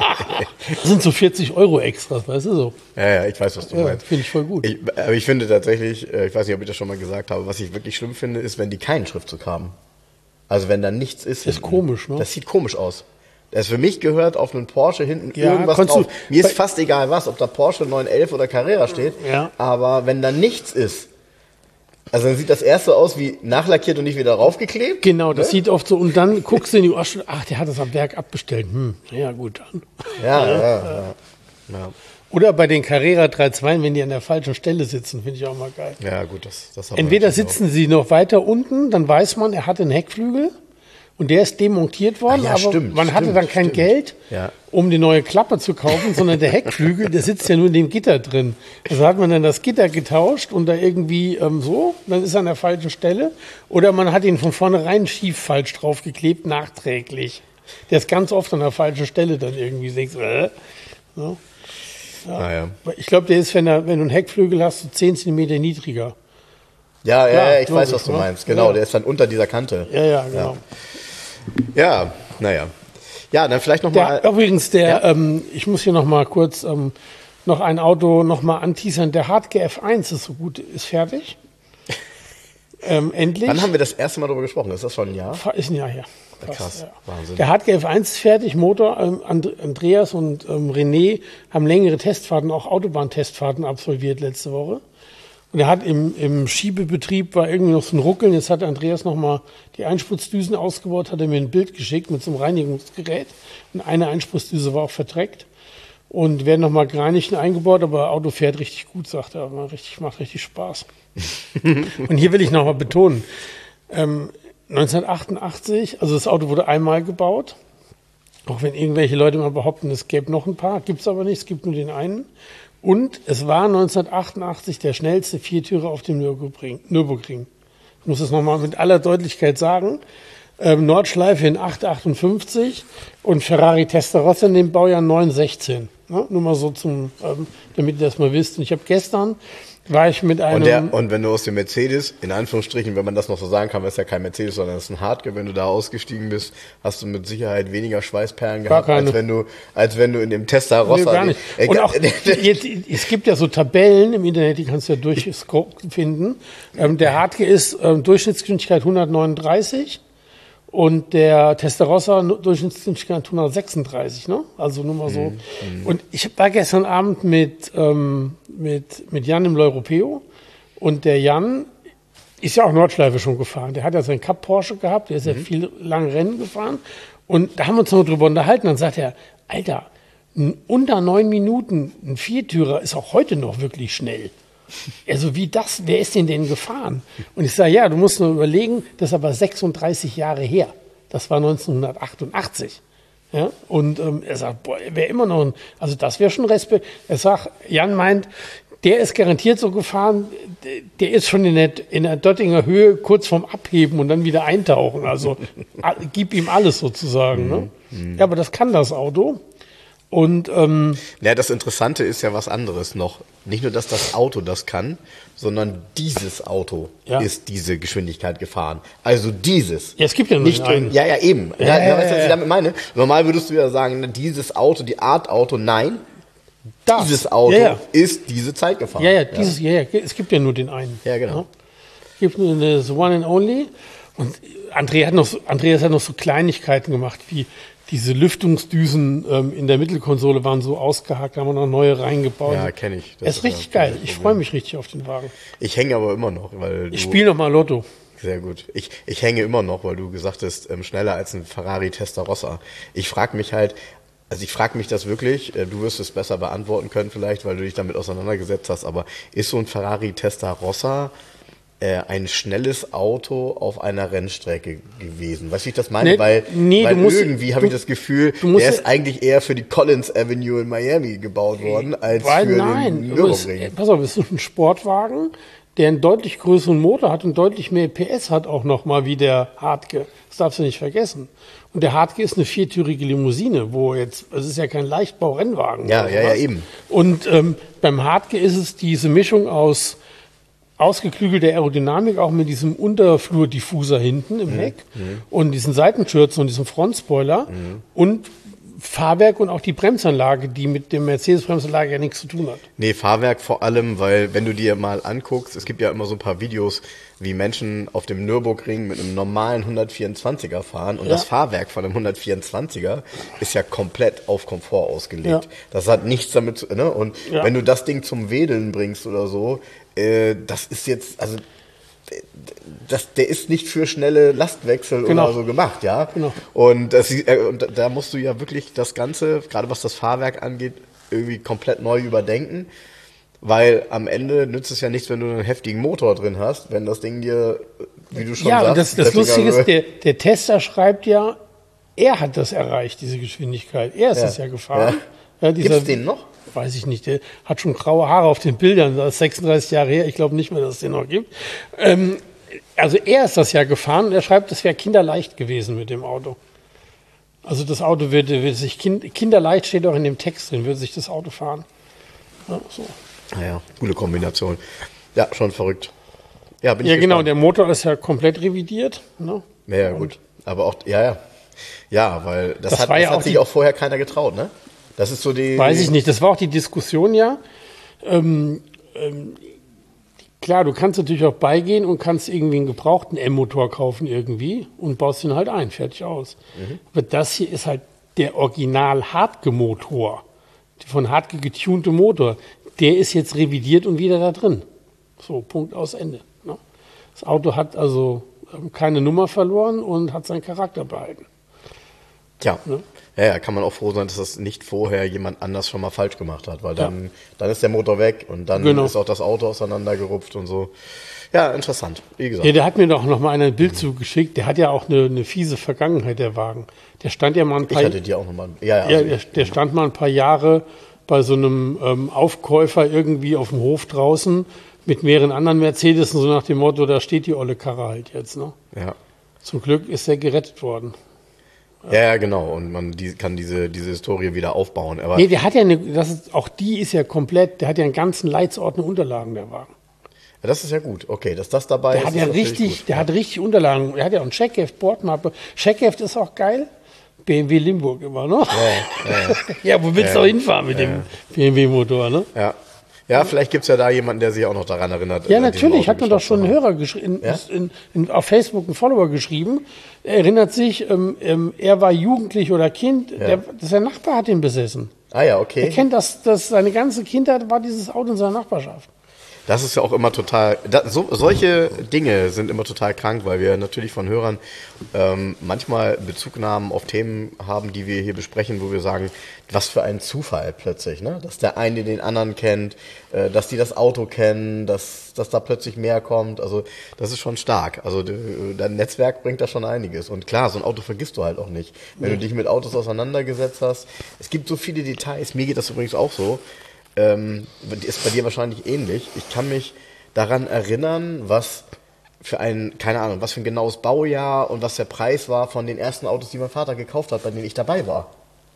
Das sind so 40 € Extras, weißt du so. Ja, ich weiß, was du Ja, meinst. finde ich voll gut. Aber ich finde tatsächlich, ich weiß nicht, ob ich das schon mal gesagt habe, was ich wirklich schlimm finde, ist, wenn die keinen Schriftzug haben. Also wenn da nichts ist. Das ist komisch, ne? Das sieht komisch aus. Das für mich gehört auf einen Porsche hinten Ja, irgendwas konntest drauf. du- Mir ist fast egal was, ob da Porsche 911 oder Carrera steht. Ja. Aber wenn da nichts ist, also dann sieht das erste aus wie nachlackiert und nicht wieder raufgeklebt. Genau, das sieht oft so. Und dann guckst du in die Asche, ach, der hat das am Werk abbestellt. Ja, gut dann. Ja. Oder bei den Carrera 3.2, wenn die an der falschen Stelle sitzen, finde ich auch mal geil. Ja, gut, das haben wir Entweder natürlich sitzen sie noch weiter unten, dann weiß man, er hatte einen Heckflügel und der ist demontiert worden, ja, aber stimmt, man hatte dann kein stimmt. Geld, Ja. um die neue Klappe zu kaufen, sondern der Heckflügel, der sitzt ja nur in dem Gitter drin. Also hat man dann das Gitter getauscht und da irgendwie so, dann ist er an der falschen Stelle. Oder man hat ihn von vornherein schief falsch draufgeklebt, nachträglich. Der ist ganz oft an der falschen Stelle dann irgendwie. Denkst, so. Naja. Ich glaube, der ist, wenn du einen Heckflügel hast, so 10 cm niedriger. Ja, Klar, ich weiß, was du logisch, ne? meinst. Genau, Ja. der ist dann unter dieser Kante. Ja, genau. Ja, naja. Ja, dann vielleicht Der, nochmal. übrigens, ich muss hier noch mal kurz noch ein Auto noch mal anteasern. Der Hardge F1 ist so gut, ist fertig. Endlich. Wann haben wir das erste Mal darüber gesprochen? Ist das schon ein Jahr? Ist ein Jahr her. Krass, Wahnsinn. Der Hardge F1 ist fertig, Motor. Andreas und René haben längere Testfahrten, auch Autobahntestfahrten absolviert letzte Woche. Und er hat im Schiebebetrieb war irgendwie noch so ein Ruckeln. Jetzt hat Andreas nochmal die Einspritzdüsen ausgebaut, hat er mir ein Bild geschickt mit so einem Reinigungsgerät. Und eine Einspritzdüse war auch verdreckt. Und werden nochmal gereinigt und eingebaut, aber Auto fährt richtig gut, sagt er. Macht richtig Spaß. Und hier will ich nochmal betonen, 1988, also das Auto wurde einmal gebaut. Auch wenn irgendwelche Leute mal behaupten, es gäbe noch ein paar, gibt es aber nicht, es gibt nur den einen. Und es war 1988 der schnellste Viertürer auf dem Nürburgring. Ich muss das nochmal mit aller Deutlichkeit sagen. Nordschleife in 858 und Ferrari Testarossa in dem Baujahr 916. Ne? Nur mal so damit ihr das mal wisst. Und ich habe gestern, war ich mit einem... Und wenn du aus dem Mercedes, in Anführungsstrichen, wenn man das noch so sagen kann, weil es ja kein Mercedes, sondern es ist ein Hardge, wenn du da ausgestiegen bist, hast du mit Sicherheit weniger Schweißperlen gehabt, als wenn du in dem Testarossa... Nee, gar nicht. Und auch, es gibt ja so Tabellen im Internet, die kannst du ja durchfinden. Der Hardge ist Durchschnittsgeschwindigkeit 139 und der Testarossa Durchschnittsgeschwindigkeit 136, ne? Also nur mal so. Und ich war gestern Abend mit Jan im L'Europeo und der Jan ist ja auch Nordschleife schon gefahren. Der hat ja seinen Cup Porsche gehabt, der ist ja viel lange Rennen gefahren und da haben wir uns noch drüber unterhalten. Dann sagt er, Alter, unter 9 Minuten, ein Viertürer ist auch heute noch wirklich schnell. Also wer ist denn gefahren? Und ich sage, ja, du musst nur überlegen, das ist aber 36 Jahre her. Das war 1988. Ja? Und er sagt, boah, wäre immer noch also das wäre schon Respekt. Er sagt, Jan meint, der ist garantiert so gefahren, der ist schon in der Dottinger Höhe kurz vorm Abheben und dann wieder eintauchen. Also gib ihm alles sozusagen. Ne? Ja, aber das kann das Auto. Und ja, das Interessante ist ja was anderes noch. Nicht nur, dass das Auto das kann, sondern dieses Auto ist diese Geschwindigkeit gefahren. Also dieses. Ja, es gibt ja nur nicht einen. Ja, eben. Weißt du, was ich damit meine? Normal würdest du ja sagen, dieses Auto, die Art Auto, nein. Dieses Auto ist diese Zeit gefahren. Es gibt ja nur den einen. Ja, genau. Es gibt nur das One and Only. Und Andreas hat noch so Kleinigkeiten gemacht, wie diese Lüftungsdüsen in der Mittelkonsole waren so ausgehakt, da haben wir noch neue reingebaut. Ja, kenne ich. Das ist richtig geil. Ich freue mich richtig auf den Wagen. Ich hänge aber immer noch, weil ich spiele noch mal Lotto. Sehr gut. Ich hänge immer noch, weil du gesagt hast, schneller als ein Ferrari Testarossa. Ich frage mich das wirklich, du wirst es besser beantworten können vielleicht, weil du dich damit auseinandergesetzt hast, aber ist so ein Ferrari Testarossa ein schnelles Auto auf einer Rennstrecke gewesen? Weißt du, wie ich das meine? Weil irgendwie habe ich das Gefühl, der ist eigentlich eher für die Collins Avenue in Miami gebaut worden, als für den Nürburgring. Pass auf, es ist ein Sportwagen, der einen deutlich größeren Motor hat und deutlich mehr PS hat auch nochmal wie der Hartke. Das darfst du nicht vergessen. Und der Hartke ist eine viertürige Limousine, es ist ja kein Leichtbau-Rennwagen. Ja, eben. Und beim Hartke ist es diese Mischung aus ausgeklügelter Aerodynamik, auch mit diesem Unterflurdiffuser hinten im Heck und diesen Seitenschürzen und diesem Frontspoiler und Fahrwerk und auch die Bremsanlage, die mit dem Mercedes-Bremsanlage ja nichts zu tun hat. Nee, Fahrwerk vor allem, weil wenn du dir mal anguckst, es gibt ja immer so ein paar Videos, wie Menschen auf dem Nürburgring mit einem normalen 124er fahren und das Fahrwerk von einem 124er ist ja komplett auf Komfort ausgelegt. Ja. Das hat nichts damit zu, ne? Und wenn du das Ding zum Wedeln bringst oder so, das ist jetzt, also der ist nicht für schnelle Lastwechsel oder so gemacht, ja. Genau. Und da musst du ja wirklich das Ganze, gerade was das Fahrwerk angeht, irgendwie komplett neu überdenken. Weil am Ende nützt es ja nichts, wenn du einen heftigen Motor drin hast, wenn das Ding dir, wie du schon sagst... Ja, das Lustige ist, der Tester schreibt ja, er hat das erreicht, diese Geschwindigkeit. Er ist es ja gefahren. Ja. Gibt es den noch? Weiß ich nicht. Der hat schon graue Haare auf den Bildern. Das ist 36 Jahre her. Ich glaube nicht mehr, dass es den noch gibt. Also er ist das ja gefahren und er schreibt, es wäre kinderleicht gewesen mit dem Auto. Also das Auto würde sich... Kinderleicht steht auch in dem Text drin, würde sich das Auto fahren. Ja, so. Naja, coole Kombination. Ja, schon verrückt. Ja, bin ich gespannt. Genau, der Motor ist ja komplett revidiert. Ne? Ja, gut. Aber auch, ja, weil das hat sich auch vorher keiner getraut, ne? Das ist so die... Weiß ich nicht, das war auch die Diskussion, ja. Klar, du kannst natürlich auch beigehen und kannst irgendwie einen gebrauchten M-Motor kaufen irgendwie und baust den halt ein, fertig aus. Aber das hier ist halt der Original-Hartke-Motor, von Hartke getunte Motor. Der ist jetzt revidiert und wieder da drin. So, Punkt, aus, Ende. Ne? Das Auto hat also keine Nummer verloren und hat seinen Charakter behalten. Tja, ne? Ja, kann man auch froh sein, dass das nicht vorher jemand anders schon mal falsch gemacht hat, weil dann ist der Motor weg und dann ist auch das Auto auseinandergerupft und so. Ja, interessant, wie gesagt. Ja, der hat mir doch noch mal ein Bild zugeschickt. Der hat ja auch eine fiese Vergangenheit, der Wagen. Der stand ja mal ein paar... Ich hatte dir auch noch mal... der stand mal ein paar Jahre bei so einem Aufkäufer irgendwie auf dem Hof draußen mit mehreren anderen Mercedes, so nach dem Motto, da steht die olle Karre halt jetzt. Ne? Ja. Zum Glück ist er gerettet worden. Ja, genau. Und man kann diese Historie wieder aufbauen. Aber der hat ja die ist ja komplett, der hat ja einen ganzen Leitsordner Unterlagen, der Wagen. Ja, das ist ja gut. Okay, dass das dabei ist. Der hat richtig Unterlagen. Er hat ja auch ein Checkheft, Bordmappe. Checkheft ist auch geil. BMW Limburg immer, ne? Ja, wo willst du auch hinfahren mit dem BMW-Motor, ne? Ja, vielleicht gibt's ja da jemanden, der sich auch noch daran erinnert. Ja, natürlich, hat mir doch schon ein Hörer auf Facebook einen Follower geschrieben. Er erinnert sich, er war Jugendlich oder Kind, sein Nachbar hat ihn besessen. Ah ja, okay. Er kennt das seine ganze Kindheit war dieses Auto in seiner Nachbarschaft. Das ist ja auch immer total, solche Dinge sind immer total krank, weil wir natürlich von Hörern manchmal Bezugnahmen auf Themen haben, die wir hier besprechen, wo wir sagen, was für ein Zufall plötzlich, ne? Dass der eine den anderen kennt, dass die das Auto kennen, dass da plötzlich mehr kommt. Also das ist schon stark. Also dein Netzwerk bringt da schon einiges. Und klar, so ein Auto vergisst du halt auch nicht. Wenn du dich mit Autos auseinandergesetzt hast, es gibt so viele Details, mir geht das übrigens auch so, ist bei dir wahrscheinlich ähnlich. Ich kann mich daran erinnern, was für ein genaues Baujahr und was der Preis war von den ersten Autos, die mein Vater gekauft hat, bei denen ich dabei war.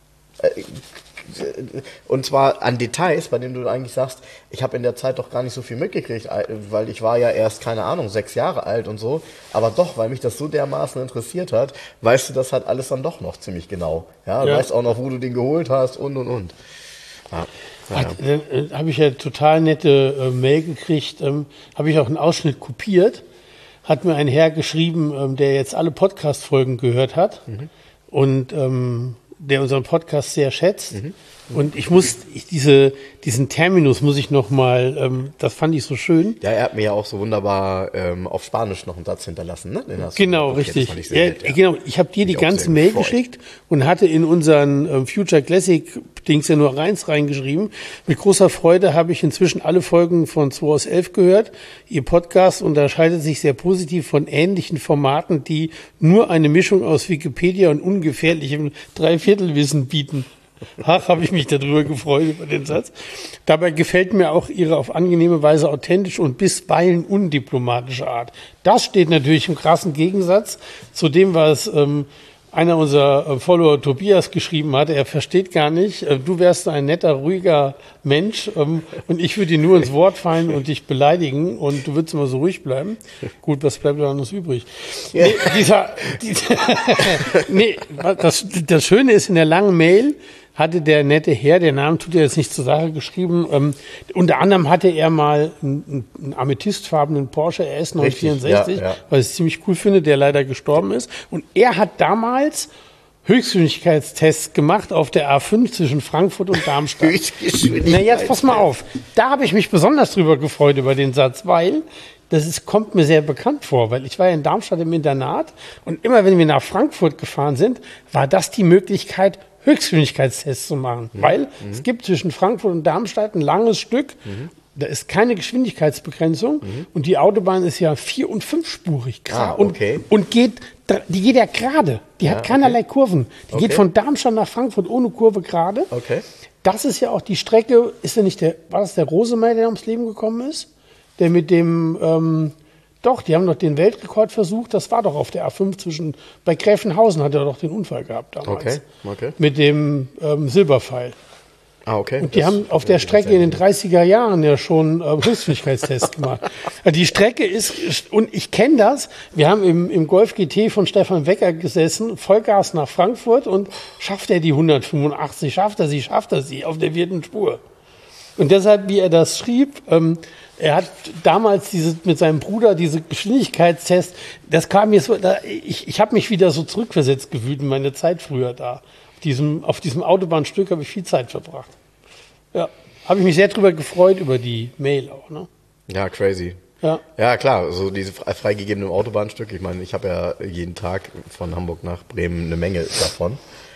Und zwar an Details, bei denen du eigentlich sagst, ich habe in der Zeit doch gar nicht so viel mitgekriegt, weil ich war ja erst, 6 Jahre alt und so, aber doch, weil mich das so dermaßen interessiert hat, weißt du das halt alles dann doch noch ziemlich genau. Ja, du weißt auch noch, wo du den geholt hast und. Ja. Habe ich ja total nette Mail gekriegt, habe ich auch einen Ausschnitt kopiert, hat mir ein Herr geschrieben, der jetzt alle Podcast-Folgen gehört hat und der unseren Podcast sehr schätzt. Und diesen Terminus muss ich nochmal, das fand ich so schön. Ja, er hat mir ja auch so wunderbar auf Spanisch noch einen Satz hinterlassen, ne? Genau, richtig. Genau. Ich habe dir die ganze Mail geschickt und hatte in unseren Future Classic Dings ja nur reingeschrieben. Mit großer Freude habe ich inzwischen alle Folgen von 2 aus 11 gehört. Ihr Podcast unterscheidet sich sehr positiv von ähnlichen Formaten, die nur eine Mischung aus Wikipedia und ungefährlichem Dreiviertelwissen bieten. Ach, habe ich mich darüber gefreut, über den Satz. Dabei gefällt mir auch ihre auf angenehme Weise authentische und bisweilen undiplomatische Art. Das steht natürlich im krassen Gegensatz zu dem, was einer unserer Follower Tobias geschrieben hat. Er versteht gar nicht, du wärst ein netter, ruhiger Mensch und ich würde dir nur ins Wort fallen und dich beleidigen und du würdest immer so ruhig bleiben. Gut, was bleibt da noch übrig? Ja. Das Schöne ist, in der langen Mail hatte der nette Herr, der Name tut er jetzt nicht zur Sache geschrieben, unter anderem hatte er mal einen amethystfarbenen Porsche RS 964, was ich ziemlich cool finde, der leider gestorben ist. Und er hat damals Höchstgeschwindigkeitstests gemacht auf der A5 zwischen Frankfurt und Darmstadt. Na jetzt pass mal auf, da habe ich mich besonders drüber gefreut über den Satz, weil kommt mir sehr bekannt vor, weil ich war ja in Darmstadt im Internat und immer wenn wir nach Frankfurt gefahren sind, war das die Möglichkeit, Höchstgeschwindigkeitstests zu machen, weil es gibt zwischen Frankfurt und Darmstadt ein langes Stück, da ist keine Geschwindigkeitsbegrenzung und die Autobahn ist ja 4- und 5-spurig und die geht ja gerade, die hat keinerlei Kurven, die geht von Darmstadt nach Frankfurt ohne Kurve gerade. Das ist ja auch die Strecke, war das der Rosemeyer, der ums Leben gekommen ist? Der mit dem, die haben doch den Weltrekord versucht, das war doch auf der A5 bei Gräfenhausen hat er doch den Unfall gehabt damals. Mit dem Silberpfeil. Und die haben auf der Strecke in den 30er Jahren ja schon Höchstgeschwindigkeitstests gemacht. Die Strecke ist, und ich kenne das, wir haben im Golf GT von Stefan Wecker gesessen, Vollgas nach Frankfurt und schafft er die 185, schafft er sie auf der 4. Spur. Und deshalb, wie er das schrieb, er hat damals mit seinem Bruder diese Geschwindigkeitstests, das kam mir so, ich habe mich wieder so zurückversetzt gefühlt in meine Zeit früher da. Auf diesem Autobahnstück habe ich viel Zeit verbracht. Ja, habe ich mich sehr drüber gefreut, über die Mail auch, ne? Ja, crazy. Ja, klar, so diese freigegebenen Autobahnstücke, ich meine, ich habe ja jeden Tag von Hamburg nach Bremen eine Menge davon.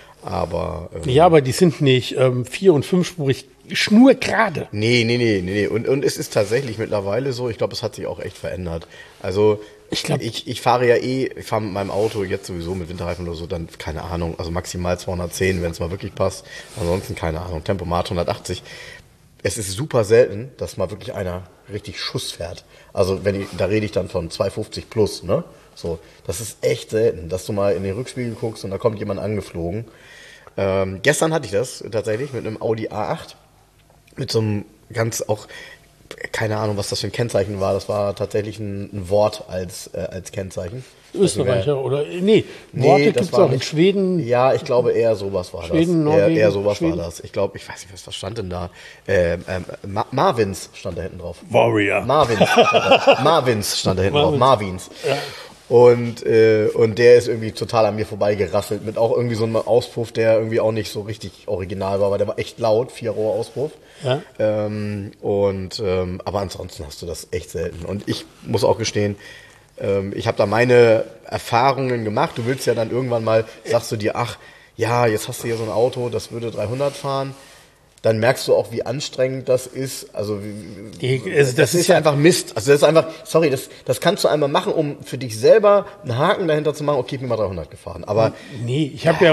Aber aber die sind nicht 4- und 5-spurig schnurgerade. Nee. Und es ist tatsächlich mittlerweile so, ich glaube, es hat sich auch echt verändert. Also ich fahre ich fahre mit meinem Auto jetzt sowieso mit Winterreifen oder so, dann keine Ahnung, also maximal 210, wenn es mal wirklich passt. Ansonsten keine Ahnung, Tempomat 180. Es ist super selten, dass mal wirklich einer richtig Schuss fährt. Also da rede ich dann von 250 plus, ne? So, das ist echt selten, dass du mal in den Rückspiegel guckst und da kommt jemand angeflogen. Gestern hatte ich das tatsächlich mit einem Audi A8, mit so einem keine Ahnung, was das für ein Kennzeichen war. Das war tatsächlich ein Wort als Kennzeichen. Österreicher oder? Nee, Worte gibt es auch in Schweden. Ja, ich glaube eher sowas war Schweden, das. Norwegen, eher sowas Schweden. war das. Ich glaube, ich weiß nicht, was stand denn da? Marvins stand da hinten drauf. Warrior. Marvins stand da hinten drauf. Marvins. Ja. Und der ist irgendwie total an mir vorbeigerasselt mit auch irgendwie so einem Auspuff, der irgendwie auch nicht so richtig original war, weil der war echt laut, 4-Rohr-Auspuff. Ja. Aber ansonsten hast du das echt selten. Und ich muss auch gestehen, ich habe da meine Erfahrungen gemacht. Du willst ja dann irgendwann mal, sagst du dir, ach, ja, jetzt hast du hier so ein Auto, das würde 300 fahren. Dann merkst du auch, wie anstrengend das ist. Also, das ist ja einfach Mist. Also das ist einfach, sorry, das kannst du einmal machen, um für dich selber einen Haken dahinter zu machen. Okay, ich bin mal 300 gefahren. Aber nee, ich habe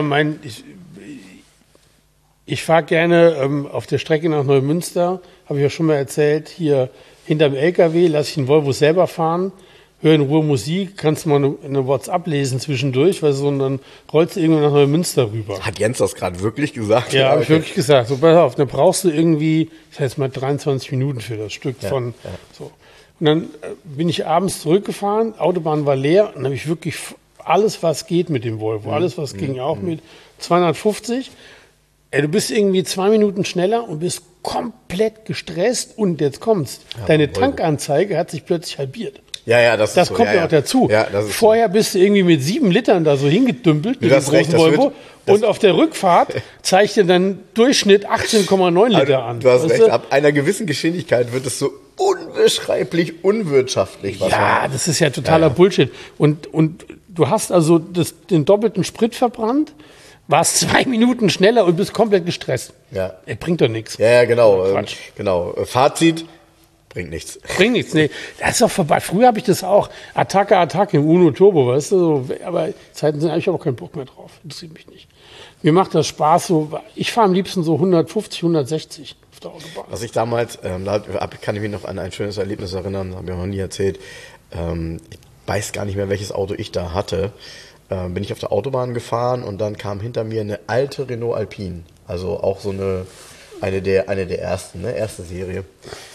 ich fahre gerne auf der Strecke nach Neumünster, habe ich ja schon mal erzählt, hier hinterm LKW lasse ich den Volvo selber fahren. Hör in Ruhe Musik, kannst mal eine WhatsApp lesen zwischendurch, weil so, dann rollst du irgendwann nach Neumünster rüber. Hat Jens das gerade wirklich gesagt? Ja, habe ich wirklich gesagt. So, pass auf, dann brauchst du irgendwie, das heißt mal 23 Minuten für das Stück von so. Und dann bin ich abends zurückgefahren, Autobahn war leer, und dann habe ich wirklich alles, was geht mit dem Volvo, alles, was ging auch mit 250. Du bist irgendwie 2 Minuten schneller und bist komplett gestresst und jetzt kommst. Deine Tankanzeige hat sich plötzlich halbiert. Ja, das ist so. Kommt ja auch dazu. Ja, das ist Vorher bist du irgendwie mit 7 Litern da so hingedümpelt mit dem großen Volvo. Und auf der Rückfahrt zeigt dir dann Durchschnitt 18,9 Liter an. Du hast recht, ab einer gewissen Geschwindigkeit wird es so unbeschreiblich unwirtschaftlich. Das ist ja totaler Bullshit. Und du hast also den doppelten Sprit verbrannt, warst 2 Minuten schneller und bist komplett gestresst. Ja. Bringt doch nichts. Ja, genau. Genau. Fazit. Bringt nichts. Bringt nichts, nee. Das ist doch vorbei. Früher habe ich das auch. Attacke im Uno Turbo, weißt du? So, aber Zeiten sind eigentlich auch keinen Bock mehr drauf. Interessiert mich nicht. Mir macht das Spaß so. Ich fahre am liebsten so 150, 160 auf der Autobahn. Was ich damals, kann ich mich noch an ein schönes Erlebnis erinnern, habe ich auch noch nie erzählt. Ich weiß gar nicht mehr, welches Auto ich da hatte. Bin ich auf der Autobahn gefahren und dann kam hinter mir eine alte Renault Alpine. Also auch so eine der ersten, ne? Erste Serie.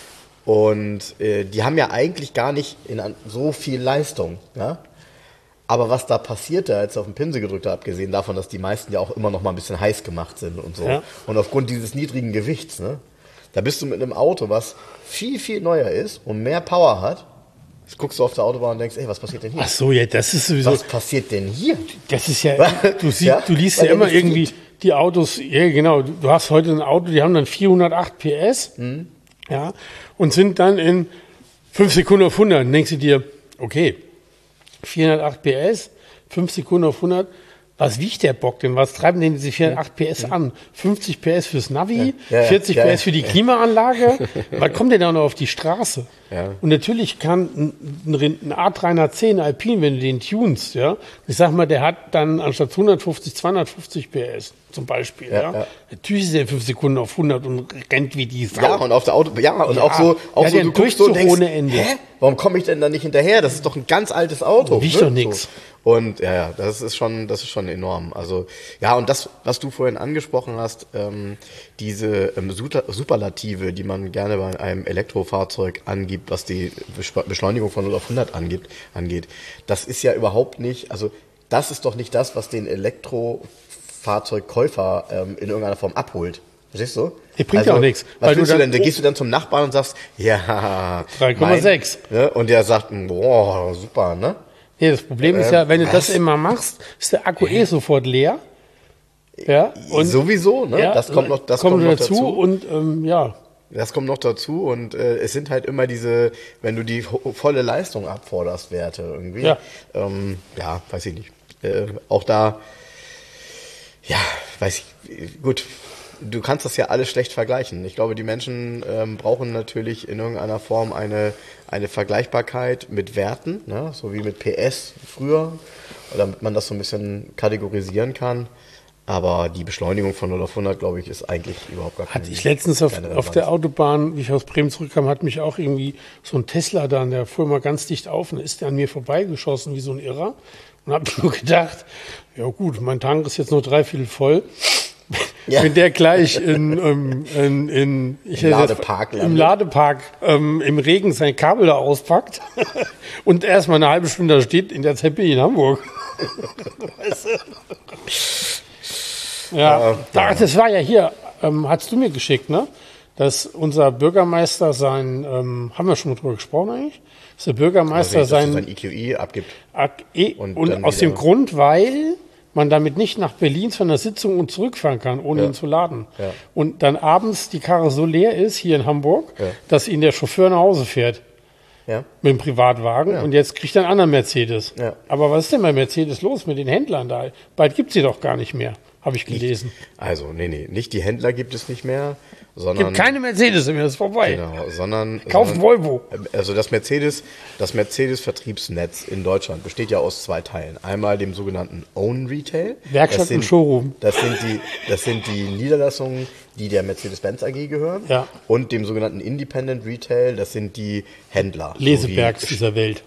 Und die haben ja eigentlich gar nicht so viel Leistung. Ja? Aber was da passierte, als er auf den Pinsel gedrückt hat, abgesehen davon, dass die meisten ja auch immer noch mal ein bisschen heiß gemacht sind und so. Ja. Und aufgrund dieses niedrigen Gewichts, ne? Da bist du mit einem Auto, was viel, viel neuer ist und mehr Power hat. Jetzt guckst du auf der Autobahn und denkst, ey, was passiert denn hier? Ach so, ja, das ist sowieso. Was passiert denn hier? Das ist ja, du liest ja immer irgendwie die Autos, ja genau, du hast heute ein Auto, die haben dann 408 PS. Ja, und sind dann in 5 Sekunden auf 100. Dann denkst du dir, okay, 408 PS, 5 Sekunden auf 100, was wiegt der Bock denn? Was treiben denn diese 408 PS an? 50 PS fürs Navi, 40 PS für die Klimaanlage? Was kommt denn da noch auf die Straße? Ja. Und natürlich kann ein A310 Alpine, wenn du den tunst, ja, ich sag mal, der hat dann anstatt 150, 250 PS zum Beispiel. Ja. Natürlich ist er in 5 Sekunden auf 100 und rennt wie die Sau. Ja, und auf der Auto, und auch so, du guckst so und denkst, ohne Ende. Hä? Warum komme ich denn da nicht hinterher? Das ist doch ein ganz altes Auto. Wiegt doch nichts. So. Und das ist schon enorm. Also ja, und das, was du vorhin angesprochen hast, diese Superlative, die man gerne bei einem Elektrofahrzeug angibt, was die Beschleunigung von 0 auf 100 angeht, das ist ja überhaupt nicht, also das ist doch nicht das, was den Elektrofahrzeugkäufer in irgendeiner Form abholt. Verstehst du? Das bringt ja auch nichts. Was willst du denn? Da gehst du dann zum Nachbarn und sagst, ja, 3,6. Ne? Und der sagt, boah, super, ne? Ja, das Problem ist ja, wenn du das immer machst, ist der Akku sofort leer. Ja, und sowieso, ne? Ja, das kommt noch dazu. Und das kommt noch dazu und es sind halt immer diese, wenn du die volle Leistung abforderst, Werte irgendwie. Ja, weiß ich nicht. Auch da, weiß ich, gut, du kannst das ja alles schlecht vergleichen. Ich glaube, die Menschen brauchen natürlich in irgendeiner Form eine Vergleichbarkeit mit Werten, ne? So wie mit PS früher, damit man das so ein bisschen kategorisieren kann. Aber die Beschleunigung von 0 auf 100, glaube ich, ist eigentlich überhaupt gar keine. Hatte ich letztens auf der Autobahn, wie ich aus Bremen zurückkam, hat mich auch irgendwie so ein Tesla da, der fuhr mal ganz dicht auf und ist der an mir vorbeigeschossen wie so ein Irrer. Und habe nur gedacht, ja gut, mein Tank ist jetzt nur 3/4 voll. Ja. Wenn der gleich im Ladepark im Regen sein Kabel da auspackt und erstmal eine halbe Stunde da steht, in der Zeit bin ich in Hamburg. Weißt du? Ja, das war ja hier, hast du mir geschickt, ne? Dass unser Bürgermeister haben wir schon mal drüber gesprochen eigentlich? dass der Bürgermeister sein EQI abgibt. Und aus dem Grund, weil man damit nicht nach Berlin zu einer Sitzung und zurückfahren kann, ohne ihn zu laden. Ja. Und dann abends die Karre so leer ist, hier in Hamburg, dass ihn der Chauffeur nach Hause fährt. Ja. Mit dem Privatwagen. Ja. Und jetzt kriegt er einen anderen Mercedes. Ja. Aber was ist denn bei Mercedes los mit den Händlern da? Bald gibt es sie doch gar nicht mehr, habe ich gelesen. Nicht die Händler gibt es nicht mehr, sondern... Gibt keine Mercedes mehr, das ist vorbei. Genau, sondern... Kaufen Volvo. Also das Mercedes-Vertriebsnetz in Deutschland besteht ja aus 2 Teilen. Einmal dem sogenannten Own Retail. Werkstatt und Showroom. Das sind die Niederlassungen, die der Mercedes-Benz AG gehören. Ja. Und dem sogenannten Independent Retail, das sind die Händler. Lesebergs dieser Welt.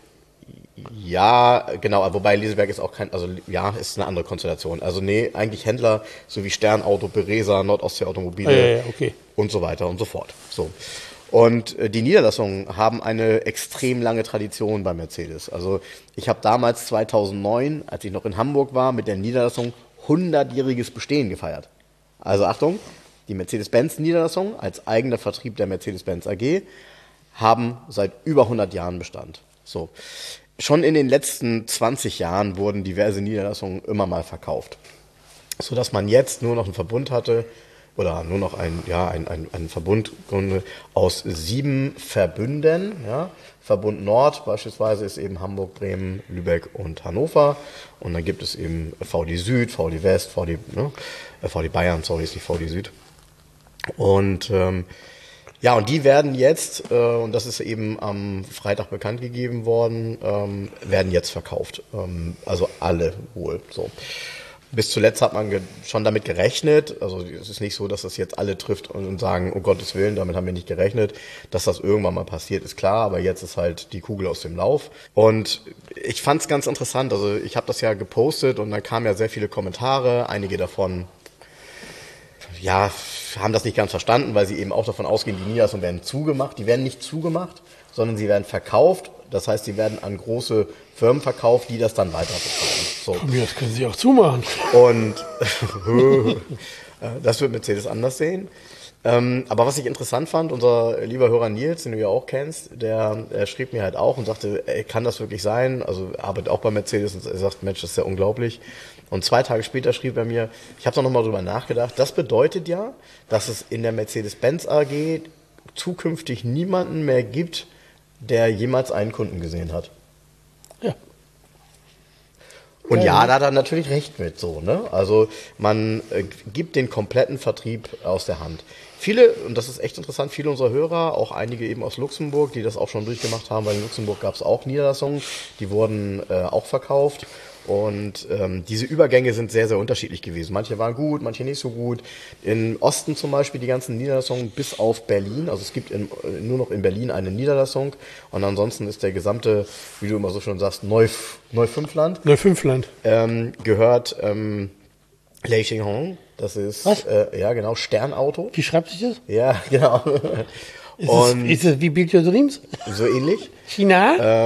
Ja, genau, wobei Leseberg ist auch ist eine andere Konstellation. Also eigentlich Händler, so wie Sternauto, Beresa, Nordostsee Automobile okay. und so weiter und so fort. So. Und die Niederlassungen haben eine extrem lange Tradition bei Mercedes. Also ich habe damals 2009, als ich noch in Hamburg war, mit der Niederlassung 100-jähriges Bestehen gefeiert. Also Achtung, die Mercedes-Benz-Niederlassung als eigener Vertrieb der Mercedes-Benz AG haben seit über 100 Jahren Bestand. So. Schon in den letzten 20 Jahren wurden diverse Niederlassungen immer mal verkauft, sodass man jetzt nur noch einen Verbund hatte oder nur noch einen Verbund aus 7 Verbünden. Ja. Verbund Nord beispielsweise ist eben Hamburg, Bremen, Lübeck und Hannover. Und dann gibt es eben VD Süd, VD West, VD Bayern, ist nicht VD Süd. Und und die werden jetzt, und das ist eben am Freitag bekannt gegeben worden, werden jetzt verkauft. Also alle wohl. So. Bis zuletzt hat man schon damit gerechnet. Also es ist nicht so, dass das jetzt alle trifft und sagen, um Gottes Willen, damit haben wir nicht gerechnet. Dass das irgendwann mal passiert, ist klar. Aber jetzt ist halt die Kugel aus dem Lauf. Und ich fand es ganz interessant. Also ich habe das ja gepostet und dann kamen ja sehr viele Kommentare. Einige davon haben das nicht ganz verstanden, weil sie eben auch davon ausgehen, die Niederlassungen werden zugemacht. Die werden nicht zugemacht, sondern sie werden verkauft. Das heißt, sie werden an große Firmen verkauft, die das dann weiter betreiben. So. Das können sie auch zumachen. Und das wird Mercedes anders sehen. Aber was ich interessant fand, unser lieber Hörer Nils, den du ja auch kennst, der schrieb mir halt auch und sagte, kann das wirklich sein? Also er arbeitet auch bei Mercedes und er sagt, Mensch, das ist ja unglaublich. Und 2 Tage später schrieb er mir, ich habe da nochmal drüber nachgedacht, das bedeutet ja, dass es in der Mercedes-Benz AG zukünftig niemanden mehr gibt, der jemals einen Kunden gesehen hat. Ja. Und ja, da hat er natürlich recht mit so, ne? Also man gibt den kompletten Vertrieb aus der Hand. Viele, und das ist echt interessant, viele unserer Hörer, auch einige eben aus Luxemburg, die das auch schon durchgemacht haben, weil in Luxemburg gab es auch Niederlassungen, die wurden auch verkauft. Und diese Übergänge sind sehr, sehr unterschiedlich gewesen. Manche waren gut, manche nicht so gut. Im Osten zum Beispiel die ganzen Niederlassungen bis auf Berlin. Also es gibt nur noch in Berlin eine Niederlassung. Und ansonsten ist der gesamte, wie du immer so schön sagst, Neufünfland. Gehört Leichinghong. Das ist, genau, Sternauto. Wie schreibt sich das? Ja, genau. Ist es wie Build Your Dreams? So ähnlich. China?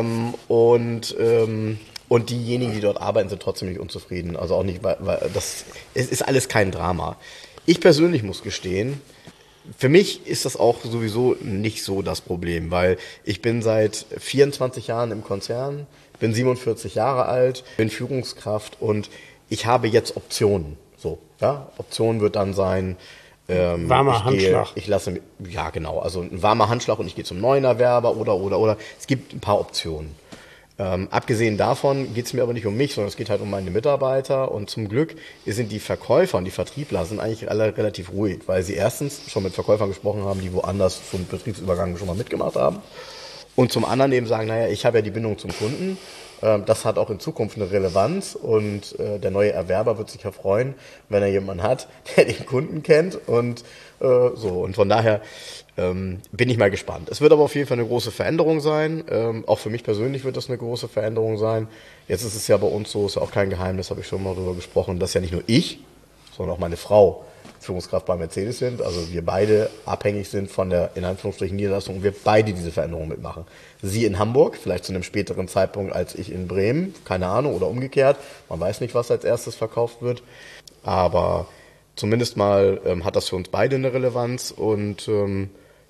Und diejenigen, die dort arbeiten, sind trotzdem nicht unzufrieden. Also auch nicht, weil es ist alles kein Drama. Ich persönlich muss gestehen, für mich ist das auch sowieso nicht so das Problem, weil ich bin seit 24 Jahren im Konzern, bin 47 Jahre alt, bin Führungskraft und ich habe jetzt Optionen. So, ja, Option wird dann sein, warmer Handschlag. Genau, also ein warmer Handschlag und ich gehe zum neuen Erwerber oder. Es gibt ein paar Optionen. Abgesehen davon geht es mir aber nicht um mich, sondern es geht halt um meine Mitarbeiter und zum Glück sind die Verkäufer und die Vertriebler sind eigentlich alle relativ ruhig, weil sie erstens schon mit Verkäufern gesprochen haben, die woanders zum Betriebsübergang schon mal mitgemacht haben und zum anderen eben sagen, naja, ich habe ja die Bindung zum Kunden, das hat auch in Zukunft eine Relevanz und der neue Erwerber wird sich ja freuen, wenn er jemanden hat, der den Kunden kennt und und von daher bin ich mal gespannt. Es wird aber auf jeden Fall eine große Veränderung sein. Auch für mich persönlich wird das eine große Veränderung sein. Jetzt ist es ja bei uns so, ist ja auch kein Geheimnis, habe ich schon mal darüber gesprochen, dass ja nicht nur ich, sondern auch meine Frau Führungskraft bei Mercedes sind. Also wir beide abhängig sind von der, in Anführungsstrichen, Niederlassung und wir beide diese Veränderung mitmachen. Sie in Hamburg, vielleicht zu einem späteren Zeitpunkt als ich in Bremen, keine Ahnung, oder umgekehrt. Man weiß nicht, was als erstes verkauft wird. Aber zumindest mal hat das für uns beide eine Relevanz und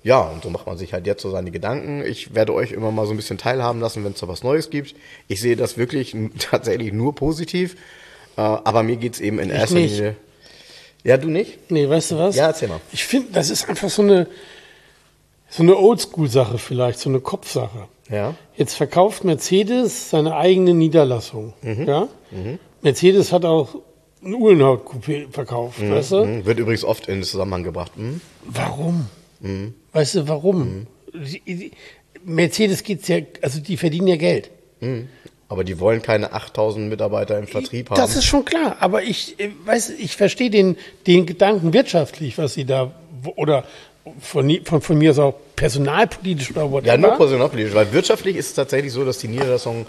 ja, und so macht man sich halt jetzt so seine Gedanken. Ich werde euch immer mal so ein bisschen teilhaben lassen, wenn es da was Neues gibt. Ich sehe das wirklich tatsächlich nur positiv, aber mir geht's eben in erster Linie... Ja, du nicht? Nee, weißt du was? Ja, erzähl mal. Ich finde, das ist einfach so eine Oldschool-Sache vielleicht, so eine Kopfsache. Ja. Jetzt verkauft Mercedes seine eigene Niederlassung. Ja? Mercedes hat auch ein Uhlenhaut-Coupé verkauft, weißt du? Wird übrigens oft in den Zusammenhang gebracht. Warum? Weißt du, warum? Mercedes geht's ja, also die verdienen ja Geld. Aber die wollen keine 8000 Mitarbeiter im Vertrieb haben. Das ist schon klar, aber ich verstehe den Gedanken wirtschaftlich, was sie da, oder von mir aus auch personalpolitisch oder whatever. Ja, nur personalpolitisch, weil wirtschaftlich ist es tatsächlich so, dass die Niederlassungen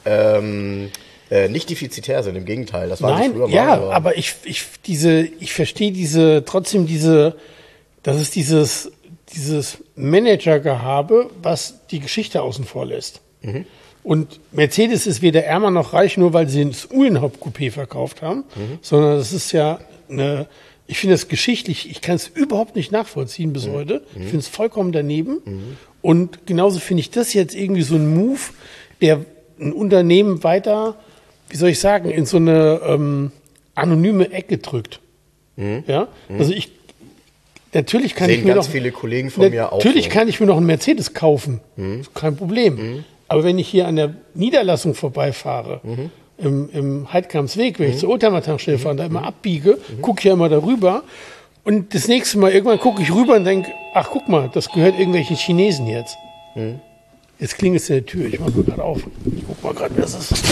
nicht defizitär sind, im Gegenteil. Das war Nein, früher mal, ja, aber ich verstehe trotzdem das ist dieses Managergehabe, was die Geschichte außen vor lässt. Und Mercedes ist weder ärmer noch reich, nur weil sie das Uhlenhaut-Coupé verkauft haben, sondern das ist ja ich finde das geschichtlich, ich kann es überhaupt nicht nachvollziehen bis heute. Ich finde es vollkommen daneben. Und genauso finde ich das jetzt irgendwie so ein Move, der ein Unternehmen weiter, wie soll ich sagen, in so eine anonyme Ecke drückt. Ja? Also natürlich kann sehen ich mir ganz noch, viele Kollegen von mir auch. Natürlich kann ich mir noch einen Mercedes kaufen. Kein Problem. Aber wenn ich hier an der Niederlassung vorbeifahre, im Heidkamsweg, wenn ich zur Oldtimer-Tankstelle fahre und da immer abbiege, gucke ich ja immer darüber. Und das nächste Mal, irgendwann gucke ich rüber und denke, ach, guck mal, das gehört irgendwelchen Chinesen jetzt. Jetzt klingelt es in der Tür. Ich mache mal gerade auf. Ich guck mal gerade, wer es ist.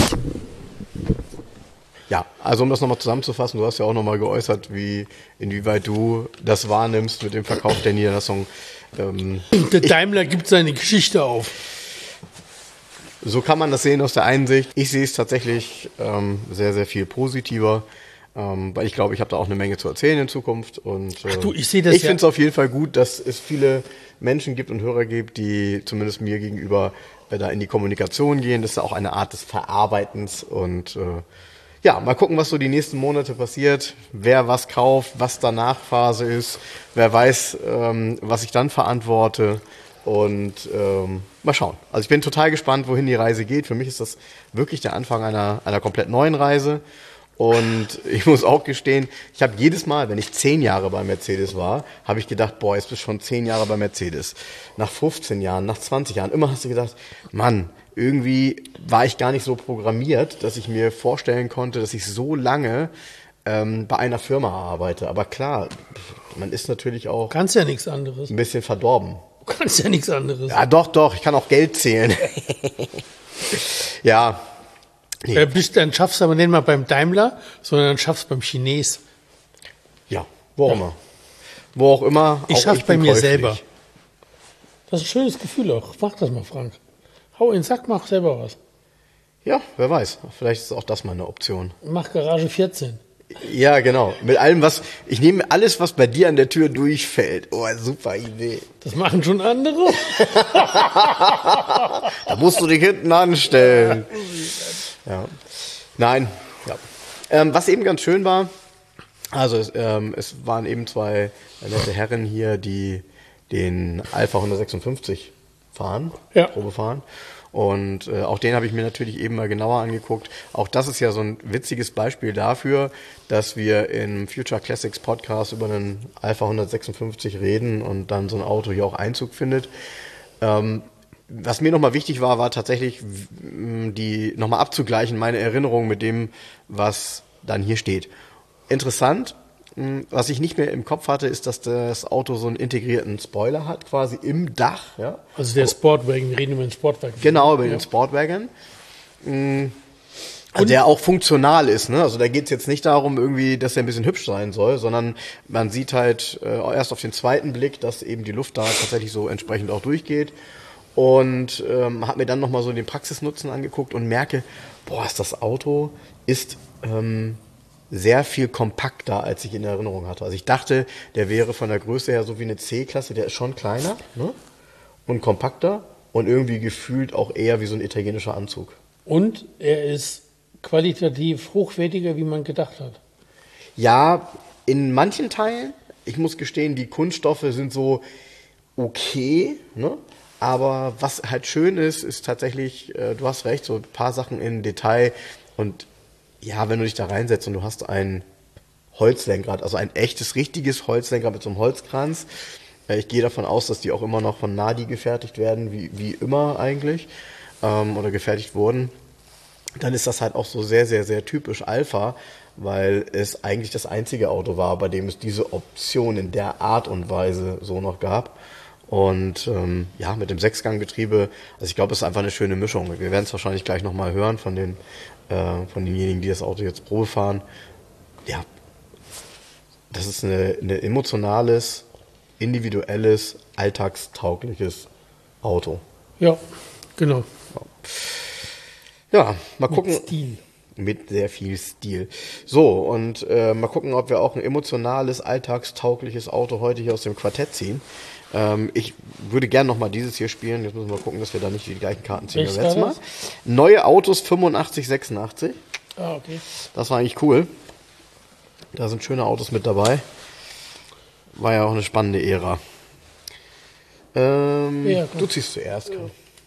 Ja, also um das nochmal zusammenzufassen, du hast ja auch nochmal geäußert, inwieweit du das wahrnimmst mit dem Verkauf der Niederlassung. Der Daimler gibt seine Geschichte auf. So kann man das sehen aus der einen Sicht. Ich sehe es tatsächlich sehr, sehr viel positiver, weil ich glaube, ich habe da auch eine Menge zu erzählen in Zukunft. Und ich sehe das ich finde es auf jeden Fall gut, dass es viele Menschen gibt und Hörer gibt, die zumindest mir gegenüber da in die Kommunikation gehen. Das ist auch eine Art des Verarbeitens und ja, mal gucken, was so die nächsten Monate passiert, wer was kauft, was danach Phase ist, wer weiß, was ich dann verantworte und mal schauen. Also ich bin total gespannt, wohin die Reise geht. Für mich ist das wirklich der Anfang einer komplett neuen Reise und ich muss auch gestehen, ich habe jedes Mal, wenn ich 10 Jahre bei Mercedes war, habe ich gedacht, boah, jetzt bist du schon 10 Jahre bei Mercedes. Nach 15 Jahren, nach 20 Jahren, immer hast du gedacht, Mann, irgendwie war ich gar nicht so programmiert, dass ich mir vorstellen konnte, dass ich so lange bei einer Firma arbeite. Aber klar, man ist natürlich auch Kannst ja nichts anderes. ein bisschen verdorben. Du kannst ja nichts anderes. Ja, doch, ich kann auch Geld zählen. Ja. Nee. Dann schaffst du aber nicht mal beim Daimler, sondern dann schaffst du beim Chines. Ja, wo auch immer. Wo auch immer. Ich auch schaff's bei bin mir käuflich. selber. Das ist ein schönes Gefühl auch. Mach das mal, Frank. Hau in den Sack, mach selber was. Ja, wer weiß. Vielleicht ist auch das mal eine Option. Mach Garage 14. Ja, genau. Mit allem, ich nehme alles, was bei dir an der Tür durchfällt. Oh, super Idee. Das machen schon andere. Da musst du dich hinten anstellen. Ja. Nein. Ja. Was eben ganz schön war, also es waren eben 2 nette Herren hier, die den Alpha 156 fahren, Ja. Probe fahren. Und auch den habe ich mir natürlich eben mal genauer angeguckt. Auch das ist ja so ein witziges Beispiel dafür, dass wir im Future Classics Podcast über einen Alpha 156 reden und dann so ein Auto hier auch Einzug findet. Was mir nochmal wichtig war tatsächlich, die nochmal abzugleichen, meine Erinnerung mit dem, was dann hier steht. Interessant, was ich nicht mehr im Kopf hatte, ist, dass das Auto so einen integrierten Spoiler hat, quasi im Dach. Ja? Also der Sportwagen, wir reden über den Sportwagen. Genau, über den Sportwagen. Also der auch funktional ist. Ne? Also da geht es jetzt nicht darum, irgendwie, dass er ein bisschen hübsch sein soll, sondern man sieht halt erst auf den zweiten Blick, dass eben die Luft da tatsächlich so entsprechend auch durchgeht. Und habe mir dann nochmal so den Praxisnutzen angeguckt und merke, das Auto ist sehr viel kompakter, als ich in Erinnerung hatte. Also ich dachte, der wäre von der Größe her so wie eine C-Klasse, der ist schon kleiner, ne? Und kompakter und irgendwie gefühlt auch eher wie so ein italienischer Anzug. Und er ist qualitativ hochwertiger, wie man gedacht hat. Ja, in manchen Teilen, ich muss gestehen, die Kunststoffe sind so okay, ne? Aber was halt schön ist tatsächlich, du hast recht, so ein paar Sachen in Detail. Und ja, wenn du dich da reinsetzt und du hast ein Holzlenkrad, also ein echtes, richtiges Holzlenkrad mit so einem Holzkranz. Ich gehe davon aus, dass die auch immer noch von Nadi gefertigt werden, wie immer eigentlich, oder gefertigt wurden. Dann ist das halt auch so sehr, sehr, sehr typisch Alfa, weil es eigentlich das einzige Auto war, bei dem es diese Option in der Art und Weise so noch gab. Und ja, mit dem Sechsganggetriebe, also ich glaube, es ist einfach eine schöne Mischung. Wir werden es wahrscheinlich gleich nochmal hören von denjenigen, die das Auto jetzt Probe fahren. Ja, das ist ein emotionales, individuelles, alltagstaugliches Auto. Ja, genau. Ja, mal gucken. Mit Stil. Mit sehr viel Stil. So, und mal gucken, ob wir auch ein emotionales, alltagstaugliches Auto heute hier aus dem Quartett ziehen. Ich würde gerne nochmal dieses hier spielen. Jetzt müssen wir gucken, dass wir da nicht die gleichen Karten ziehen wie letztes Mal. Neue Autos 85, 86. Ah, okay. Das war eigentlich cool. Da sind schöne Autos mit dabei. War ja auch eine spannende Ära. Ja, du ziehst zuerst. Ja.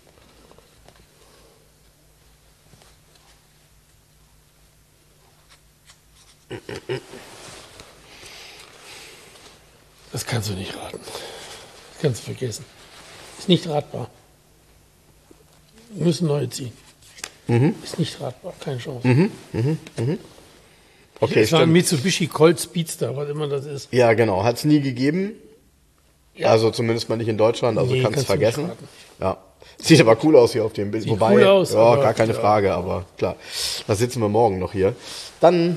Das kannst du nicht raten. Das kannst du vergessen. Ist nicht ratbar. Wir müssen neue ziehen. Ist nicht ratbar, keine Chance. Okay, es war ein Mitsubishi Colt Speedster, was immer das ist. Ja, genau. Hat es nie gegeben. Ja. Also zumindest mal nicht in Deutschland, also kannst du vergessen. Ja. Sieht aber cool aus hier auf dem Bild. Sieht wobei, cool aus, ja, gar keine Frage, aber klar. Da sitzen wir morgen noch hier. Dann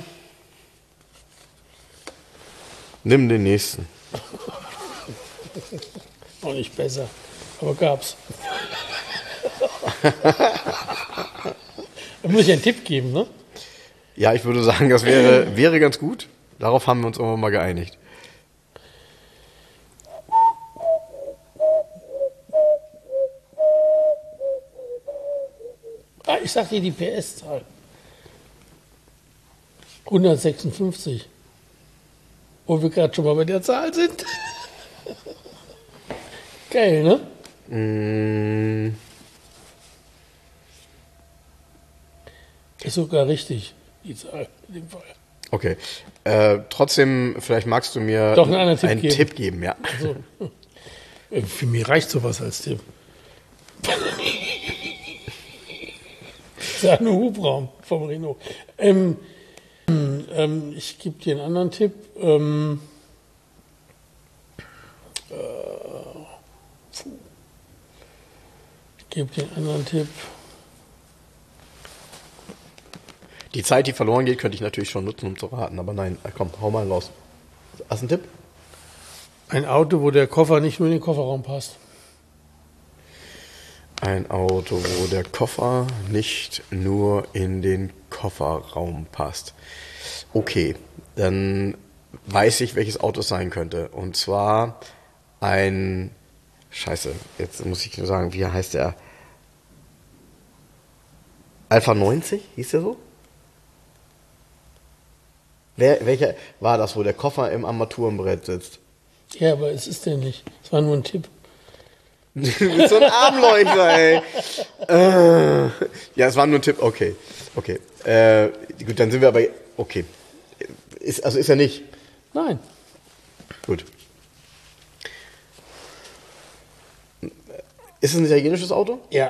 nimm den nächsten. Auch nicht besser, aber gab's. Da muss ich einen Tipp geben, ne? Ja, ich würde sagen, das wäre ganz gut. Darauf haben wir uns irgendwann mal geeinigt. Ah, ich sag dir die PS-Zahl. 156. Wo wir gerade schon mal bei der Zahl sind. Geil, ne? Ist sogar richtig, die Zahl in dem Fall. Okay. Trotzdem, vielleicht magst du mir doch einen Tipp geben. Ja. Also, für mich reicht sowas als Tipp. Das ist ja nur Hubraum vom Renault. Ich gebe dir einen anderen Tipp. Ich gebe dir einen anderen Tipp. Die Zeit, die verloren geht, könnte ich natürlich schon nutzen, um zu raten. Aber nein, komm, hau mal raus. Hast du einen Tipp? Ein Auto, wo der Koffer nicht nur in den Kofferraum passt. Ein Auto, wo der Koffer nicht nur in den Kofferraum passt. Okay, dann weiß ich, welches Auto es sein könnte. Und zwar ein... Scheiße, jetzt muss ich nur sagen, wie heißt der? Alpha 90, hieß der so? Welcher war das, wo der Koffer im Armaturenbrett sitzt? Ja, aber es ist der nicht. Es war nur ein Tipp. Du bist so ein Armleuchter, ey. Ja, es war nur ein Tipp. Okay. Gut, dann sind wir aber... Okay. Ist er nicht? Nein. Gut. Ist es ein italienisches Auto? Ja.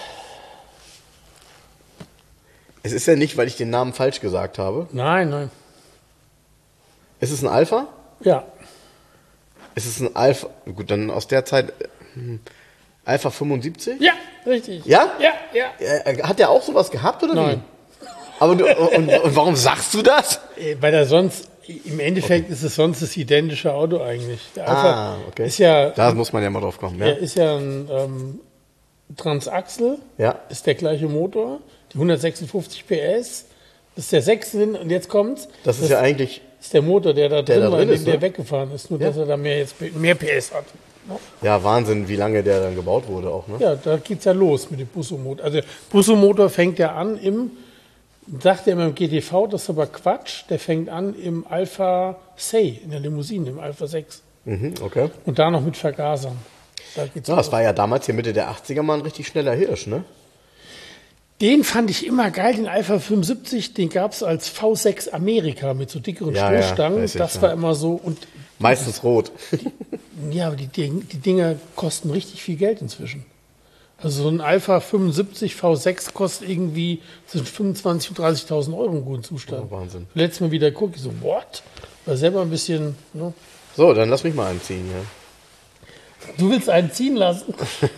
Es ist ja nicht, weil ich den Namen falsch gesagt habe. Nein. Ist es ein Alpha? Ja. Ist es ein Alpha? Gut, dann aus der Zeit... Alpha 75? Ja, richtig. Ja? Ja. Hat der auch sowas gehabt, oder Nein. wie? Aber und warum sagst du das? Weil er sonst, im Endeffekt ist es sonst das identische Auto eigentlich. Der Alpha okay. ist ja... Da muss man ja mal drauf kommen, ja. Er ist ja ein Transaxle, Ja. ist der gleiche Motor, die 156 PS, das ist der Sechszylinder und jetzt kommt's. Das ist ja eigentlich... ist der Motor, der da drin war, in dem ist, der ne? weggefahren ist, nur Ja. dass er da mehr PS hat. Ja, Wahnsinn, wie lange der dann gebaut wurde auch, ne? Ja, da geht's ja los mit dem Busso-Motor. Also der Busso-Motor fängt ja an sagt er immer im GTV, das ist aber Quatsch, der fängt an im Alpha Say, in der Limousine, im Alpha 6. Okay. Und da noch mit Vergasern. Da geht's Ja, das los. war ja damals hier Mitte der 80er mal ein richtig schneller Hirsch, ne? Den fand ich immer geil, den Alpha 75, den gab es als V6 Amerika mit so dickeren Ja, ja, Stoßstangen. weiß ich, Das ja. war immer so. Und Meistens rot. ja, aber die Dinger kosten richtig viel Geld inzwischen. Also so ein Alpha 75 V6 kostet irgendwie zwischen 25.000 und 30.000 Euro im guten Zustand. Oh, Wahnsinn. Letztes Mal wieder gucke ich so, what? War selber ein bisschen, ne? So, dann lass mich mal anziehen, ja. Du willst einen ziehen lassen?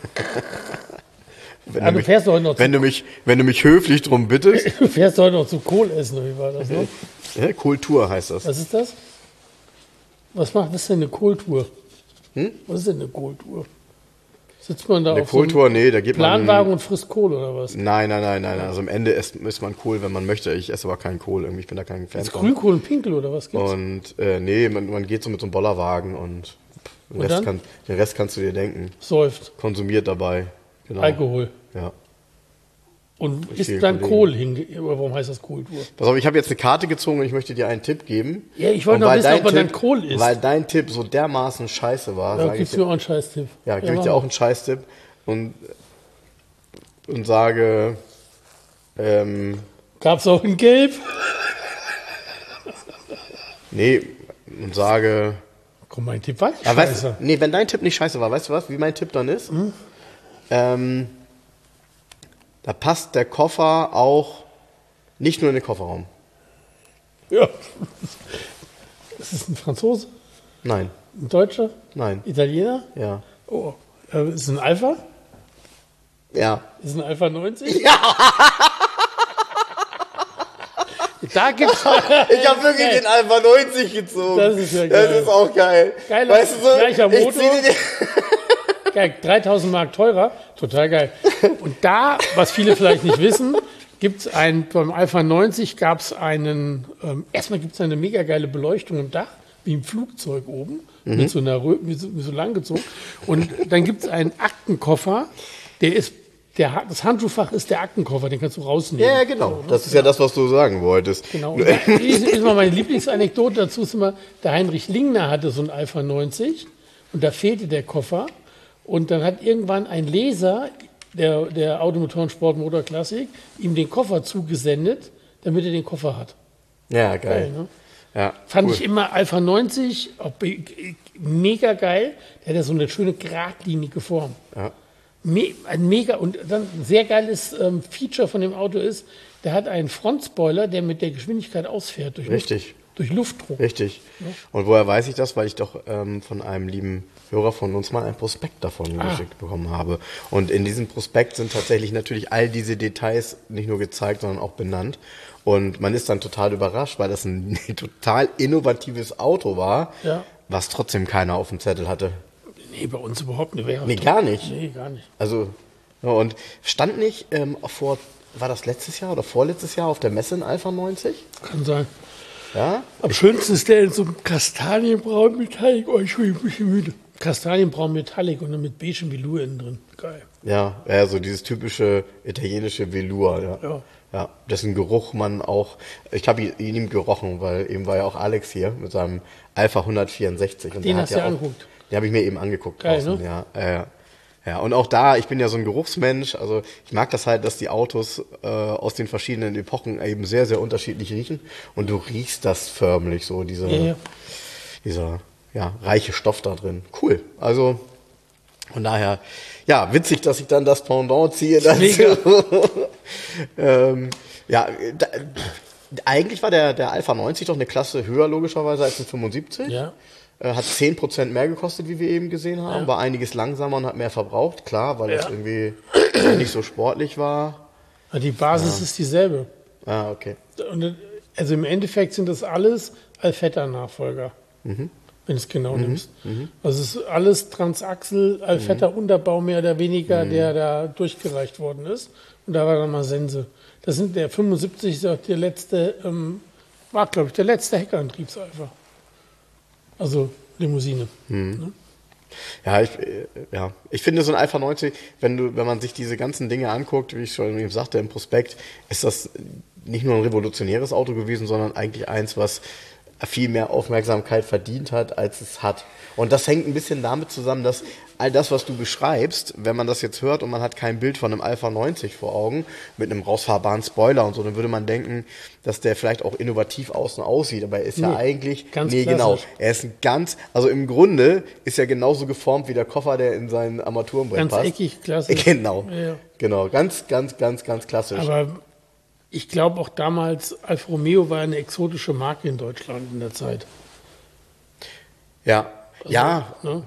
Wenn, Ah, du, du mich, fährst heute noch wenn, du, mich, wenn du mich höflich drum bittest. Du fährst heute noch zu Kohl essen, oder wie war das, ne? Ja, Kultur heißt das. Was ist das? Was ist denn eine Kohltour? Was ist denn eine Kohltour? Sitzt man da Eine auf so einem Kultur, nee, da geht man. Planwagen und frisst Kohl oder was? Nein. Also am Ende isst man Kohl, wenn man möchte. Ich esse aber keinen Kohl, irgendwie. Ich bin da kein Fan Ist von. Grünkohl und Pinkel oder was gibt's? Und nee, man geht so mit so einem Bollerwagen und dann? den Rest kannst du dir denken. Säuft. Konsumiert dabei. Genau. Alkohol. Ja. Und Richtig, isst dann Kollegen. Kohl oder warum heißt das Kohltour? Pass auf, ich habe jetzt eine Karte gezogen und ich möchte dir einen Tipp geben. Ja, ich wollte Und noch weil wissen, dein ob man dann Tipp- Kohl isst. Weil dein Tipp so dermaßen scheiße war, Da sage ich gibt's dir, mir auch einen Scheißtipp. ja, gebe ich mach dir mal. auch einen Scheißtipp und sage, Gab's auch in Gelb? nee, und sage, Komm, mein Tipp war nicht ja, scheiße. nee, wenn dein Tipp nicht scheiße war, weißt du was, wie mein Tipp dann ist? Da passt der Koffer auch nicht nur in den Kofferraum. Ja. Ist es ein Franzose? Nein, Ein Deutscher? nein, Italiener? ja, Oh. Ist es ein Alpha? ja. Ist es ein Alpha 90? Ja! Da gibt's Ich habe wirklich Geil. den Alpha 90 gezogen. Das ist ja geil. Das ist auch geil. Geiler- weißt du so, gleicher ich Motor. zieh dir Geil, 3.000 Mark teurer, total geil. Und da, was viele vielleicht nicht wissen, gibt's beim Alpha 90 gab's erstmal gibt's eine mega geile Beleuchtung im Dach, wie im Flugzeug oben, mit so einer wie so langgezogen. Und dann gibt's einen Aktenkoffer, das Handschuhfach ist der Aktenkoffer, den kannst du rausnehmen. Ja, genau. Das ist ja das, was du sagen wolltest. Genau. Und da ist mal meine Lieblingsanekdote dazu, ist immer, der Heinrich Lingner hatte so einen Alpha 90 und da fehlte der Koffer. Und dann hat irgendwann ein Leser der Automotoren Sport Motor Klassik ihm den Koffer zugesendet, damit er den Koffer hat. Ja, geil. Geil, ne? Ja, Fand cool. ich immer Alpha 90 mega geil. Der hat ja so eine schöne geradlinige Form. Ja. Ein mega und dann ein sehr geiles Feature von dem Auto ist, der hat einen Frontspoiler, der mit der Geschwindigkeit ausfährt durch Richtig. durch Luftdruck. Richtig. Und woher weiß ich das? Weil ich doch von einem lieben Hörer von uns mal ein Prospekt davon geschickt bekommen habe. Und in diesem Prospekt sind tatsächlich natürlich all diese Details nicht nur gezeigt, sondern auch benannt. Und man ist dann total überrascht, weil das ein total innovatives Auto war, Ja. was trotzdem keiner auf dem Zettel hatte. Nee, bei uns überhaupt nicht. Nee, gar nicht. Nee, gar nicht. Also, ja, und stand nicht war das letztes Jahr oder vorletztes Jahr auf der Messe in Alpha 90? Kann sein. Ja? Am schönsten ist der in so einem Kastanienbraun Metallic. Oh, ich bin ein bisschen müde. Kastanienbraun Metallic und dann mit beigem Velour innen drin. Geil. Ja, so dieses typische italienische Velour, ja. Ja. Ja, dessen Geruch man auch, ich habe ihn ihm gerochen, weil eben war ja auch Alex hier mit seinem Alpha 164. Und Den der hast hat du ja auch, angeguckt? Den habe ich mir eben angeguckt Geil, draußen, ne? ja. Ja, und auch da, ich bin ja so ein Geruchsmensch, also ich mag das halt, dass die Autos aus den verschiedenen Epochen eben sehr, sehr unterschiedlich riechen und du riechst das förmlich so, dieser reiche Stoff da drin. Cool, also von daher, ja, witzig, dass ich dann das Pendant ziehe dazu. Eigentlich war der Alpha 90 doch eine Klasse höher logischerweise als ein 75. Ja. Hat 10% mehr gekostet, wie wir eben gesehen haben. War einiges langsamer und hat mehr verbraucht. Klar, weil das irgendwie nicht so sportlich war. Die Basis ist dieselbe. Ah, okay. Und, also im Endeffekt sind das alles Alfetta-Nachfolger, wenn du es genau nimmst. Also es ist alles Transaxel, Alfetta-Unterbau mehr oder weniger, der da durchgereicht worden ist. Und da war dann mal Sense. Das sind der 75 ist auch der letzte, war glaube ich der letzte Heckerantriebseifer. Also Limousine. Ne? Ja, ich finde so ein Alpha 90, wenn man sich diese ganzen Dinge anguckt, wie ich schon eben sagte im Prospekt, ist das nicht nur ein revolutionäres Auto gewesen, sondern eigentlich eins, was viel mehr Aufmerksamkeit verdient hat, als es hat. Und das hängt ein bisschen damit zusammen, dass all das, was du beschreibst, wenn man das jetzt hört und man hat kein Bild von einem Alpha 90 vor Augen, mit einem rausfahrbaren Spoiler und so, dann würde man denken, dass der vielleicht auch innovativ außen aussieht, aber er ist ja eigentlich, ganz genau, klassisch. er ist also im Grunde ist er genauso geformt wie der Koffer, der in sein Armaturenbrett Ganz passt. eckig, klassisch. Genau, Ja. genau, ganz klassisch. Aber ich glaube auch damals, Alfa Romeo war eine exotische Marke in Deutschland in der Zeit. Ja, Also, ja, ne?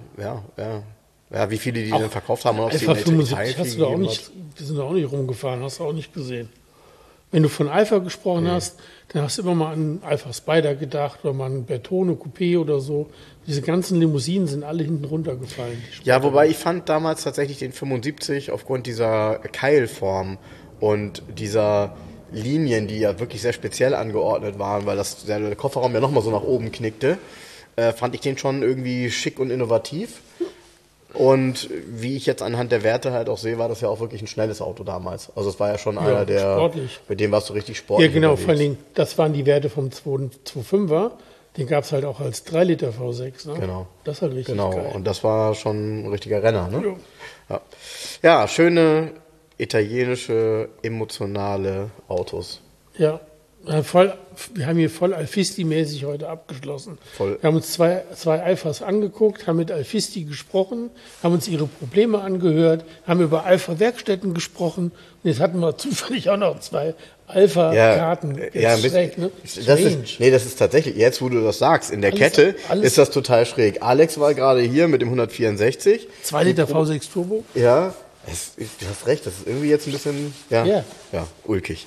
ja, wie viele die denn verkauft haben und ob sie Alpha in der 75 hast du da auch gegeben nicht, die sind da auch nicht rumgefahren, hast du auch nicht gesehen. Wenn du von Alpha gesprochen hast, dann hast du immer mal an Alpha Spider gedacht oder mal an Bertone Coupé oder so. Diese ganzen Limousinen sind alle hinten runtergefallen. Ja, wobei ich fand damals tatsächlich den 75 aufgrund dieser Keilform und dieser Linien, die ja wirklich sehr speziell angeordnet waren, weil der Kofferraum ja nochmal so nach oben knickte, fand ich den schon irgendwie schick und innovativ. Und wie ich jetzt anhand der Werte halt auch sehe, war das ja auch wirklich ein schnelles Auto damals. Also es war ja schon einer, der, sportlich. mit dem warst du richtig sportlich. Ja, genau, unterwegs. vor allen Dingen, das waren die Werte vom 2.5er. Den gab es halt auch als 3 Liter V6. Ne? Genau. Das ist halt richtig Genau, geil. und das war schon ein richtiger Renner, ne? Ja. Ja, schöne italienische, emotionale Autos. Ja, wir haben hier voll Alfisti-mäßig heute abgeschlossen. Voll. Wir haben uns zwei Alphas angeguckt, haben mit Alfisti gesprochen, haben uns ihre Probleme angehört, haben über Alpha-Werkstätten gesprochen und jetzt hatten wir zufällig auch noch 2 Alpha-Karten. Ja, ein bisschen, schräg, ne? das ist tatsächlich, jetzt wo du das sagst, in der Alles- Kette alles- ist das total schräg. Alex war gerade hier mit dem 164. 2 Liter V6 Turbo. Ja, du hast recht, das ist irgendwie jetzt ein bisschen, Ja. ulkig.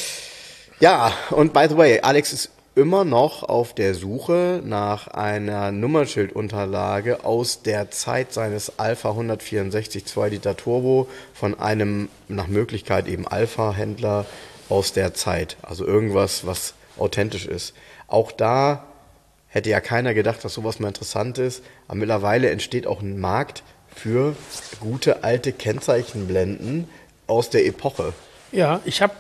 Ja, und by the way, Alex ist immer noch auf der Suche nach einer Nummernschildunterlage aus der Zeit seines Alpha 164 2 Liter Turbo von einem nach Möglichkeit eben Alpha-Händler aus der Zeit. Also irgendwas, was authentisch ist. Auch da hätte ja keiner gedacht, dass sowas mal interessant ist. Aber mittlerweile entsteht auch ein Markt für gute alte Kennzeichenblenden aus der Epoche. Ja, ich habe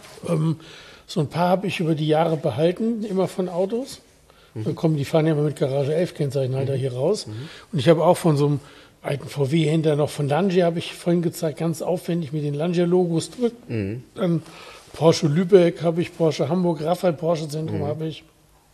so ein paar habe ich über die Jahre behalten, immer von Autos. Die fahren ja immer mit Garage 11 Kennzeichenhalter hier raus. Und ich habe auch von so einem alten VW-Händler noch von Langia, habe ich vorhin gezeigt, ganz aufwendig mit den Langia-Logos drücken. Dann Porsche Lübeck habe ich, Porsche Hamburg, Raphael Porsche Zentrum habe ich.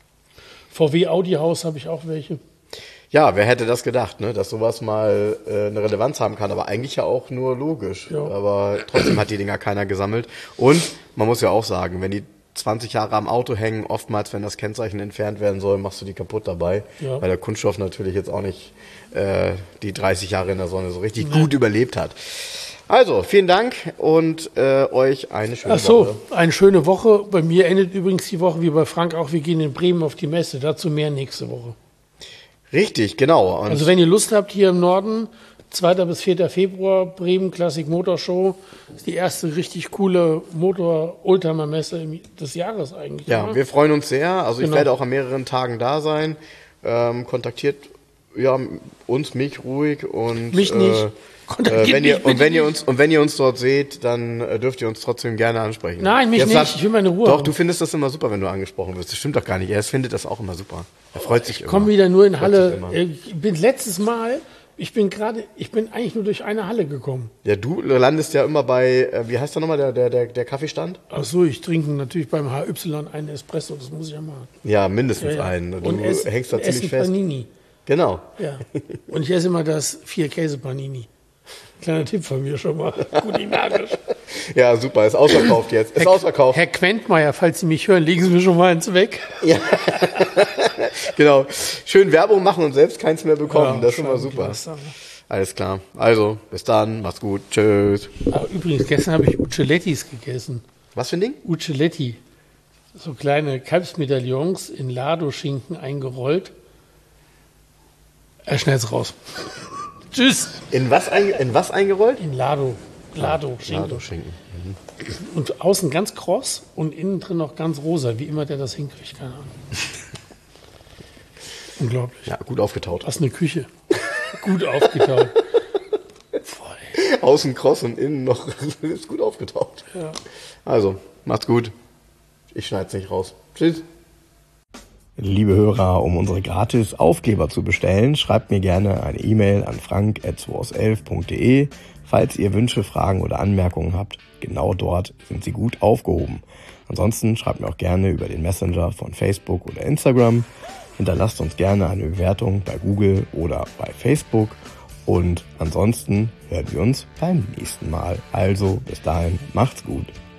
VW Audi Haus habe ich auch welche. Ja, wer hätte das gedacht, ne? Dass sowas mal eine Relevanz haben kann, aber eigentlich ja auch nur logisch. Ja. Aber trotzdem hat die Dinger keiner gesammelt. Und man muss ja auch sagen, wenn die 20 Jahre am Auto hängen, oftmals, wenn das Kennzeichen entfernt werden soll, machst du die kaputt dabei. Ja. Weil der Kunststoff natürlich jetzt auch nicht die 30 Jahre in der Sonne so richtig gut überlebt hat. Also, vielen Dank und euch eine schöne Ach so, Woche. eine schöne Woche. Bei mir endet übrigens die Woche wie bei Frank auch. Wir gehen in Bremen auf die Messe. Dazu mehr nächste Woche. Richtig, genau. Und Also wenn ihr Lust habt, hier im Norden, 2. bis 4. Februar, Bremen Classic Motor Show, ist die erste richtig coole Motor-Oldtimer-Messe des Jahres eigentlich. ja, oder? wir freuen uns sehr. Also ich Genau. werde auch an mehreren Tagen da sein. Kontaktiert mich ruhig und Mich nicht. Kontaktiert wenn ihr, mich bitte und wenn ihr uns dort seht, dann dürft ihr uns trotzdem gerne ansprechen. Nein, mich nicht. Ich will meine Ruhe Doch, haben. du findest das immer super, wenn du angesprochen wirst. Das stimmt doch gar nicht. Er findet das auch immer super. Er freut sich immer. Komm wieder nur in Freut sich Halle. immer. Ich bin letztes Mal, ich bin eigentlich nur durch eine Halle gekommen. Ja, du landest ja immer bei, wie heißt der nochmal, der Kaffeestand? Ach so, ich trinke natürlich beim HY einen Espresso, das muss ich ja machen. Ja, mindestens Ja, ja. einen. Du Und hängst da essen ziemlich fest. Panini. Genau. Ja. Und ich esse immer das 4-Käse-Panini. Kleiner Tipp von mir schon mal. Kulinarisch. Ja, super. Ist ausverkauft jetzt. Ist ausverkauft. Herr Quentmeier, falls Sie mich hören, legen Sie mir schon mal eins weg. Ja. Genau. Schön Werbung machen und selbst keins mehr bekommen. Ja, das ist schon mal schon super. klasse. Alles klar. Also, bis dann. Macht's gut. Tschüss. Ah, übrigens, gestern habe ich Uccellettis gegessen. Was für ein Ding? Uccelletti. So kleine Kalbsmedaillons in Lardo-Schinken eingerollt. Er schneid's raus. Tschüss. In was eingerollt? In Lardo-Schinken. Schinken. Und außen ganz kross und innen drin noch ganz rosa. Wie immer der das hinkriegt, keine Ahnung. Unglaublich. Ja, gut aufgetaut. Was eine Küche. Gut aufgetaut. Voll. Außen kross und innen noch ist gut aufgetaut. Ja. Also, macht's gut. Ich schneid's nicht raus. Tschüss. Liebe Hörer, um unsere gratis Aufkleber zu bestellen, schreibt mir gerne eine E-Mail an frank@2aus11.de. Falls ihr Wünsche, Fragen oder Anmerkungen habt, genau dort sind sie gut aufgehoben. Ansonsten schreibt mir auch gerne über den Messenger von Facebook oder Instagram. Hinterlasst uns gerne eine Bewertung bei Google oder bei Facebook. Und ansonsten hören wir uns beim nächsten Mal. Also bis dahin, macht's gut.